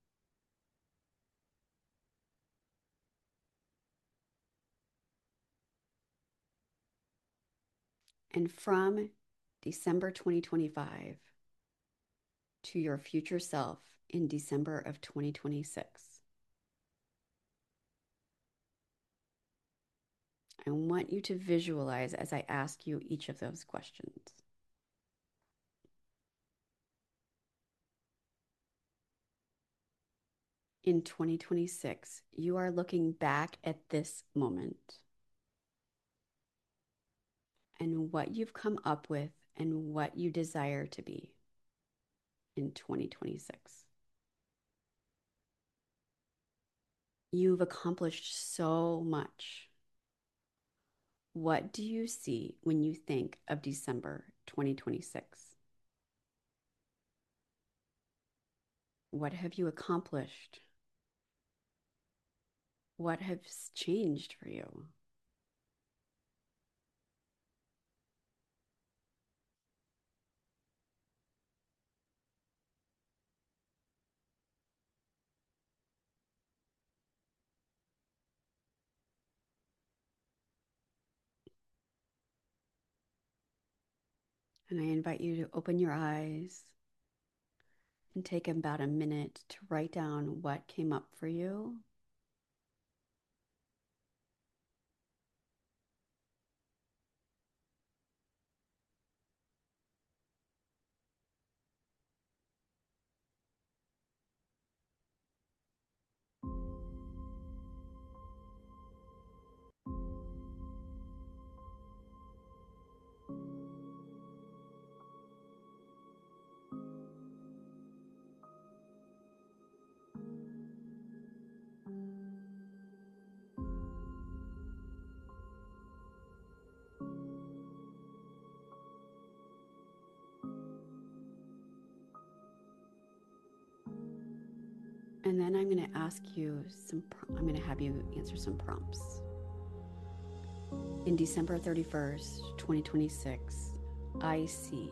And from December 2025 to your future self in December of 2026, I want you to visualize as I ask you each of those questions. In 2026, you are looking back at this moment and what you've come up with and what you desire to be in 2026. You've accomplished so much. What do you see when you think of December 2026? What have you accomplished? What has changed for you? And I invite you to open your eyes and take about a minute to write down what came up for you. And then I'm going to ask you I'm going to have you answer some prompts. In December 31st, 2026, I see.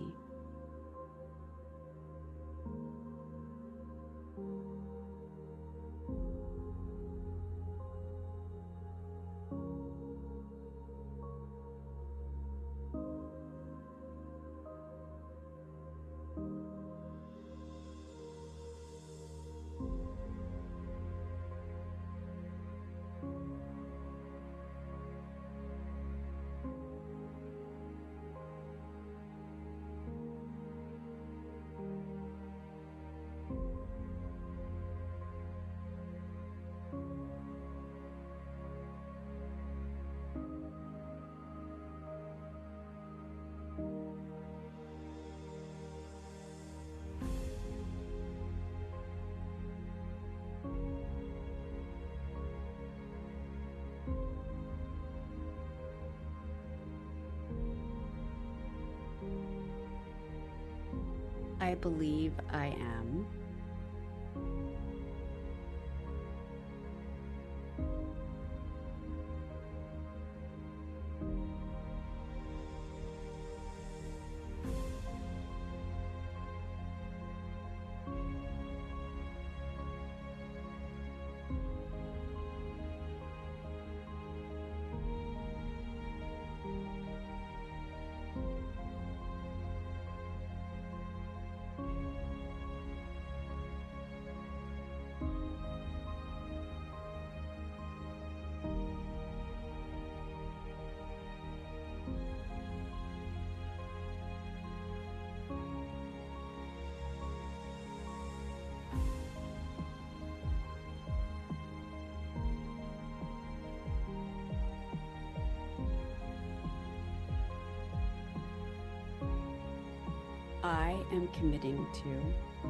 I believe I am. I am committing to.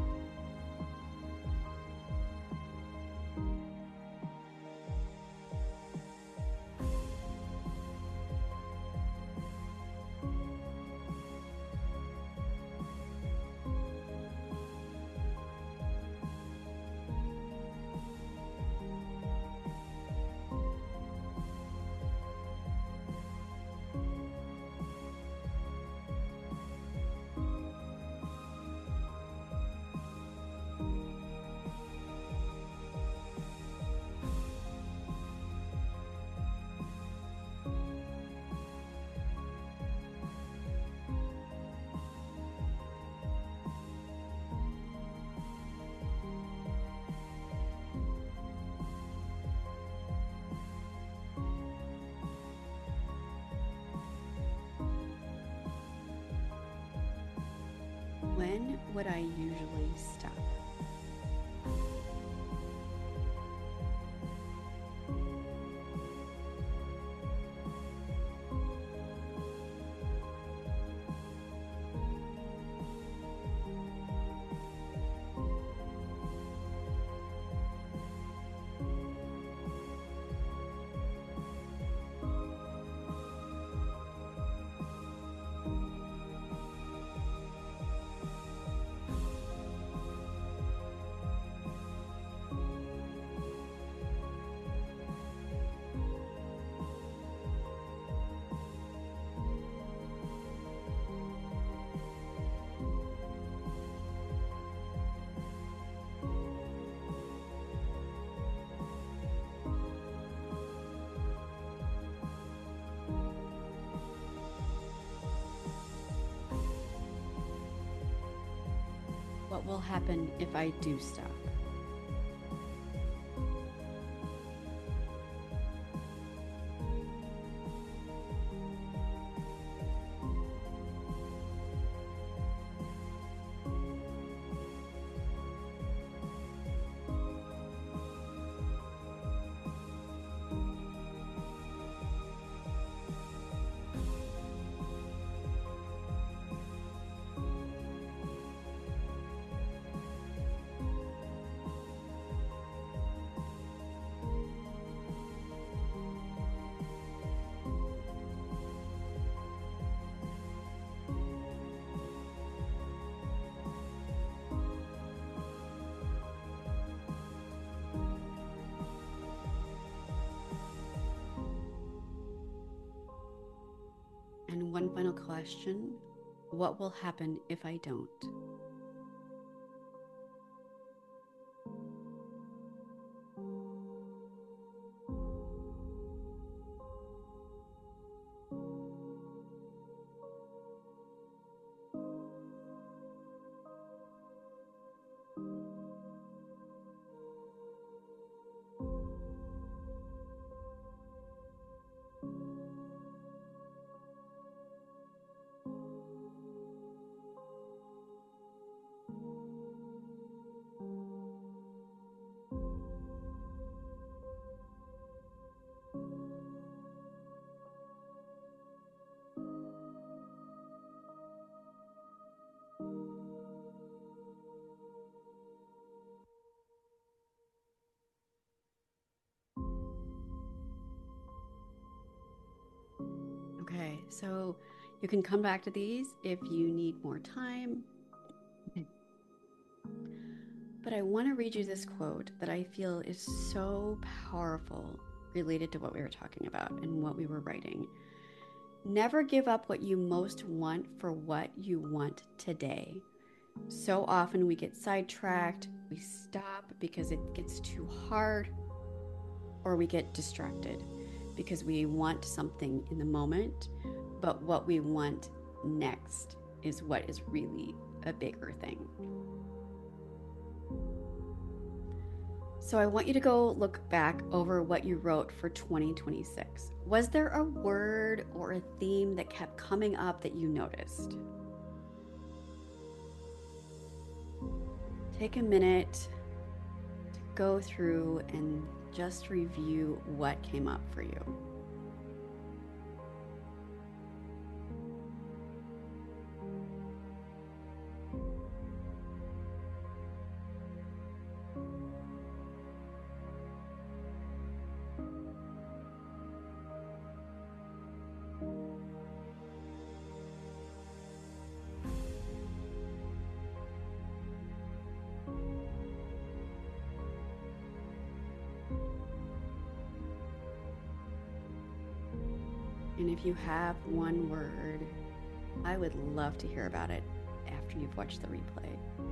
When would I usually stop? What will happen if I do stop? And one final question. What will happen if I don't? Okay, so you can come back to these if you need more time. But I want to read you this quote that I feel is so powerful related to what we were talking about and what we were writing. Never give up what you most want for what you want today. So often we get sidetracked, we stop because it gets too hard, or we get distracted because we want something in the moment, but what we want next is what is really a bigger thing. So I want you to go look back over what you wrote for 2026. Was there a word or a theme that kept coming up that you noticed? Take a minute to go through and just review what came up for you. And if you have one word, I would love to hear about it after you've watched the replay.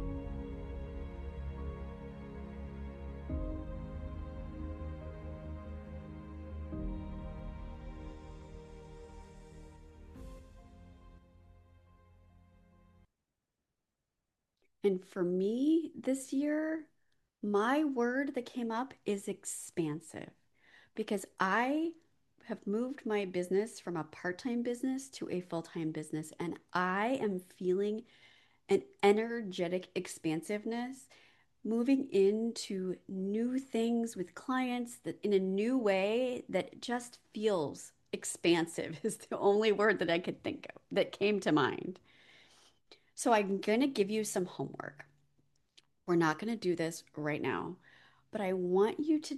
And for me this year, my word that came up is expansive because I have moved my business from a part time business to a full time business, and I am feeling an energetic expansiveness moving into new things with clients that in a new way that just feels expansive is the only word that I could think of that came to mind. So I'm going to give you some homework. We're not going to do this right now, but I want you to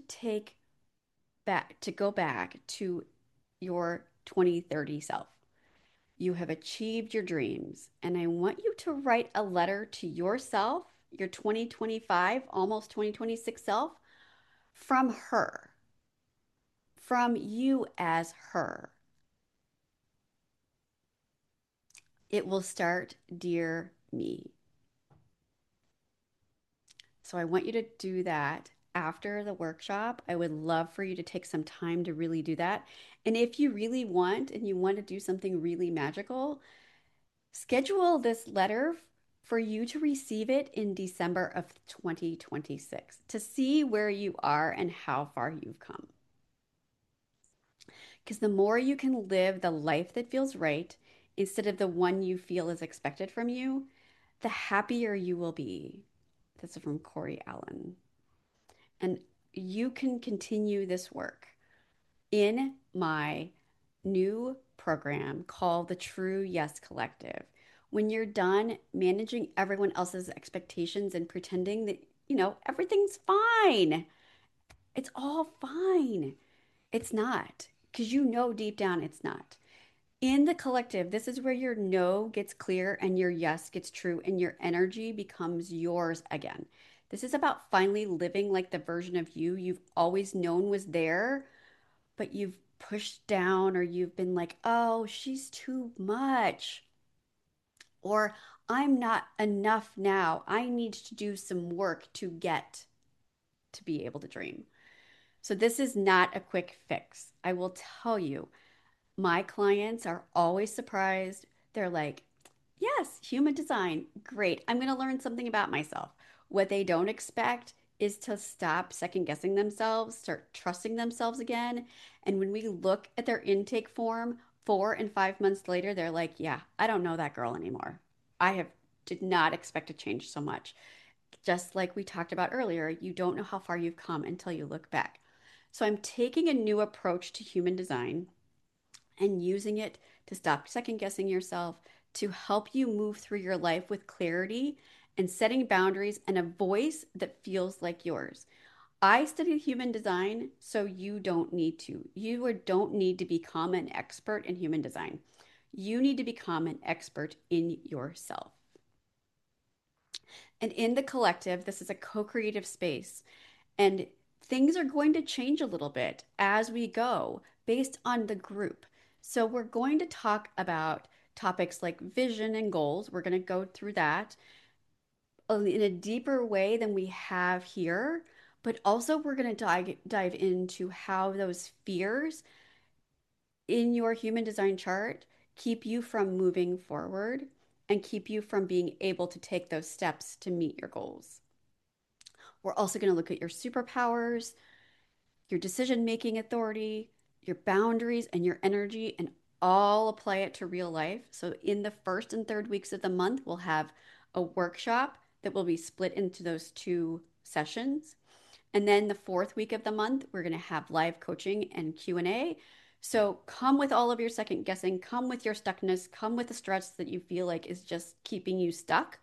go back to your 2030 self. You have achieved your dreams, and I want you to write a letter to yourself, your 2025, almost 2026 self, from her, from you as her. It will start, Dear Me. So I want you to do that after the workshop. I would love for you to take some time to really do that. And if you really want and you want to do something really magical, schedule this letter for you to receive it in December of 2026 to see where you are and how far you've come. Because the more you can live the life that feels right instead of the one you feel is expected from you, the happier you will be. This is from Corey Allen. And you can continue this work in my new program called the True Yes Collective. When you're done managing everyone else's expectations and pretending that, everything's fine, it's all fine. It's not, because you know deep down it's not. In the collective, this is where your no gets clear and your yes gets true and your energy becomes yours again. This is about finally living like the version of you you've always known was there, but you've pushed down or you've been like, oh, she's too much. Or I'm not enough now. I need to do some work to get to be able to dream. So, this is not a quick fix. I will tell you, my clients are always surprised. They're like, yes, human design, great. I'm going to learn something about myself. What they don't expect is to stop second guessing themselves, start trusting themselves again. And when we look at their intake form 4 and 5 months later, they're like, yeah, I don't know that girl anymore. I have did not expect to change so much. Just like we talked about earlier, you don't know how far you've come until you look back. So I'm taking a new approach to human design and using it to stop second guessing yourself, to help you move through your life with clarity and setting boundaries and a voice that feels like yours. I studied human design, so you don't need to. You don't need to become an expert in human design. You need to become an expert in yourself. And in the collective, this is a co creative space. And things are going to change a little bit as we go based on the group. So we're going to talk about topics like vision and goals. We're going to go through that in a deeper way than we have here. But also, we're going to dive into how those fears in your human design chart keep you from moving forward and keep you from being able to take those steps to meet your goals. We're also going to look at your superpowers, your decision making authority, your boundaries, and your energy, and all apply it to real life. So, in the first and third weeks of the month, we'll have a workshop that will be split into those two sessions. And then the fourth week of the month, we're going to have live coaching and Q&A. So come with all of your second guessing, come with your stuckness, come with the stress that you feel like is just keeping you stuck.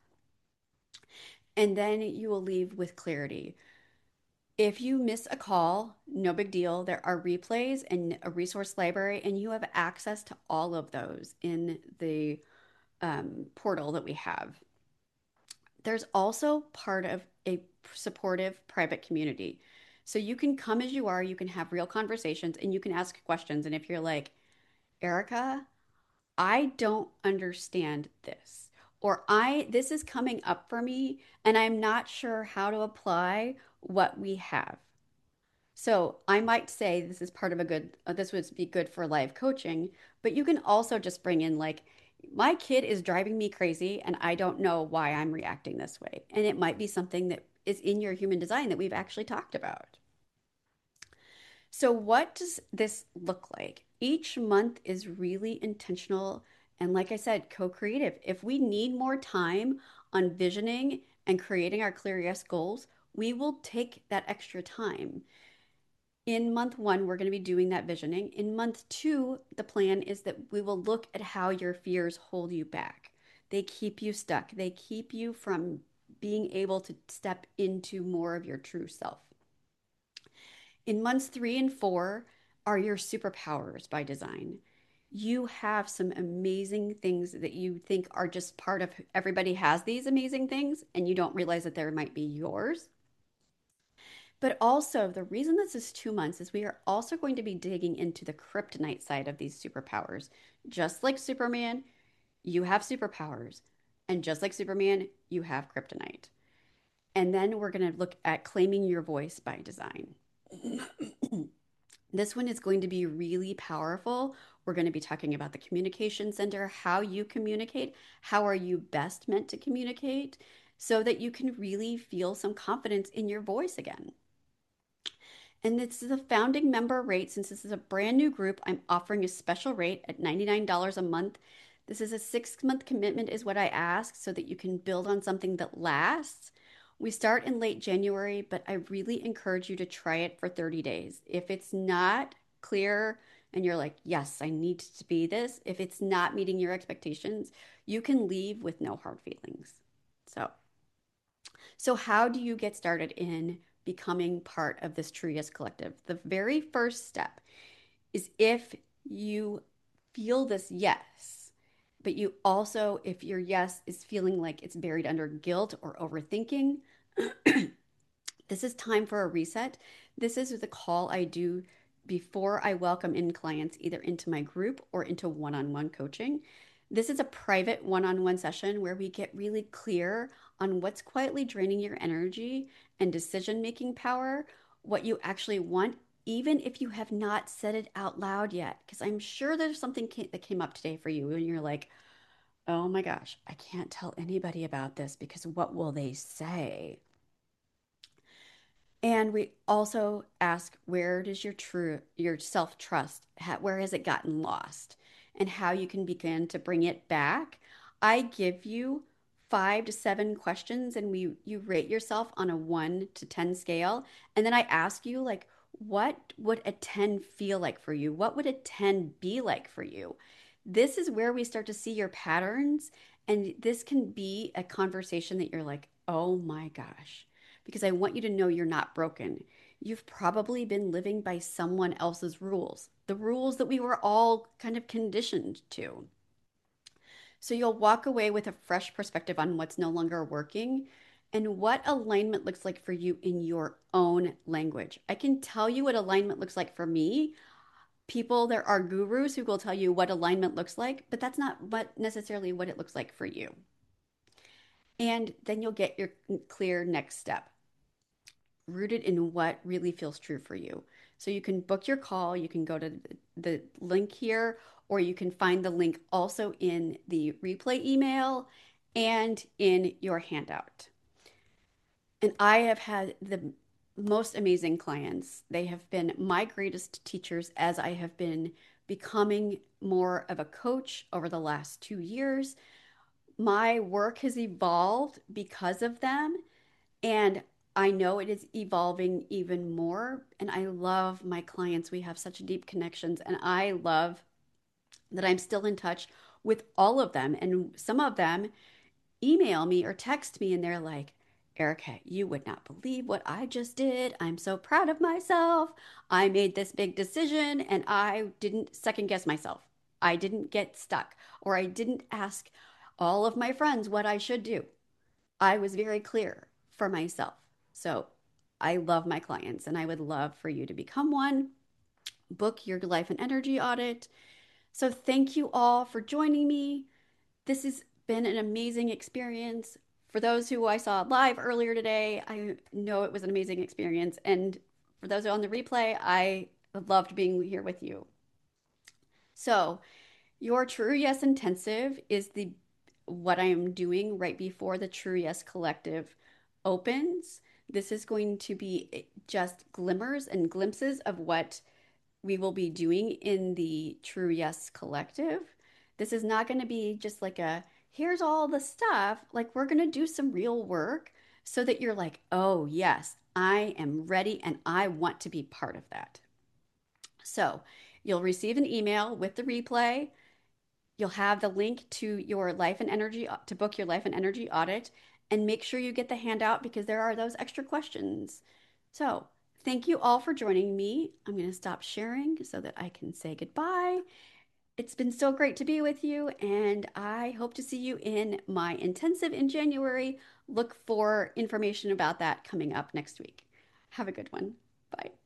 And then you will leave with clarity. If you miss a call, no big deal. There are replays and a resource library, and you have access to all of those in the portal that we have. There's also part of a supportive private community. So you can come as you are, you can have real conversations, and you can ask questions. And if you're like, Erica, I don't understand this, or this is coming up for me, and I'm not sure how to apply what we have. So I might say this is part of this would be good for live coaching, but you can also just bring in like, my kid is driving me crazy and I don't know why I'm reacting this way. And it might be something that is in your human design that we've actually talked about. So, what does this look like? Each month is really intentional and, like I said, co creative. If we need more time on visioning and creating our clear yes goals, we will take that extra time. In month one, we're going to be doing that visioning. In month two, the plan is that we will look at how your fears hold you back. They keep you stuck, they keep you from being able to step into more of your true self. In months 3 and 4 are your superpowers by design. You have some amazing things that you think are just part of everybody has these amazing things, and you don't realize that there might be yours. But also, the reason this is 2 months is we are also going to be digging into the kryptonite side of these superpowers. Just like Superman, you have superpowers. And just like Superman, you have kryptonite. And then we're going to look at claiming your voice by design. This one is going to be really powerful We're going to be talking about the communication center, how you communicate, how are you best meant to communicate so that you can really feel some confidence in your voice again. And it's the founding member rate. Since this is a brand new group, I'm offering a special rate at $99 a month. This is a 6 month commitment, is what I ask, so that you can build on something that lasts. We start in late January, but I really encourage you to try it for 30 days. If it's not clear and you're like, yes, I need to be this, if it's not meeting your expectations, you can leave with no hard feelings. So, so, how do you get started in becoming part of this True Yes Collective? The very first step is if you feel this yes, but you also, if your yes is feeling like it's buried under guilt or overthinking, this is time for a reset. This is the call I do before I welcome in clients either into my group or into one on one coaching. This is a private one on one session where we get really clear on what's quietly draining your energy and decision making power, what you actually want, even if you have not said it out loud yet. Because I'm sure there's something that came up today for you and you're like, oh my gosh, I can't tell anybody about this because what will they say? And we also ask, where does your self-trust, where has it gotten lost, and how you can begin to bring it back. I give you 5 to 7 questions, and you rate yourself on a 1 to 10 scale. And then I ask you, like, what would a 10 feel like for you? What would a 10 be like for you? This is where we start to see your patterns, and this can be a conversation that you're like, oh my gosh, because I want you to know you're not broken. You've probably been living by someone else's rules, the rules that we were all kind of conditioned to. So you'll walk away with a fresh perspective on what's no longer working and what alignment looks like for you in your own language. I can tell you what alignment looks like for me. There are gurus who will tell you what alignment looks like, but that's not what necessarily what it looks like for you. And then you'll get your clear next step, rooted in what really feels true for you. So you can book your call, you can go to the link here, or you can find the link also in the replay email and in your handout. And I have had the most amazing clients. They have been my greatest teachers as I have been becoming more of a coach over the last 2 years. My work has evolved because of them. And I know it is evolving even more. And I love my clients. We have such deep connections. And I love that I'm still in touch with all of them. And some of them email me or text me and they're like, Erica, you would not believe what I just did. I'm so proud of myself. I made this big decision and I didn't second guess myself. I didn't get stuck or I didn't ask all of my friends what I should do. I was very clear for myself. So I love my clients and I would love for you to become one. Book your life and energy audit. So thank you all for joining me. This has been an amazing experience. For those who I saw live earlier today, I know it was an amazing experience. And for those on the replay, I loved being here with you. So your True Yes Intensive is the what I am doing right before the True Yes Collective opens. This is going to be just glimmers and glimpses of what we will be doing in the True Yes Collective. This is not going to be just like a here's all the stuff. Like we're going to do some real work so that you're like, oh, yes, I am ready and I want to be part of that. So you'll receive an email with the replay. You'll have the link to your life and energy to book your life and energy audit and make sure you get the handout because there are those extra questions. So, thank you all for joining me. I'm going to stop sharing so that I can say goodbye. It's been so great to be with you, and I hope to see you in my intensive in January. Look for information about that coming up next week. Have a good one. Bye.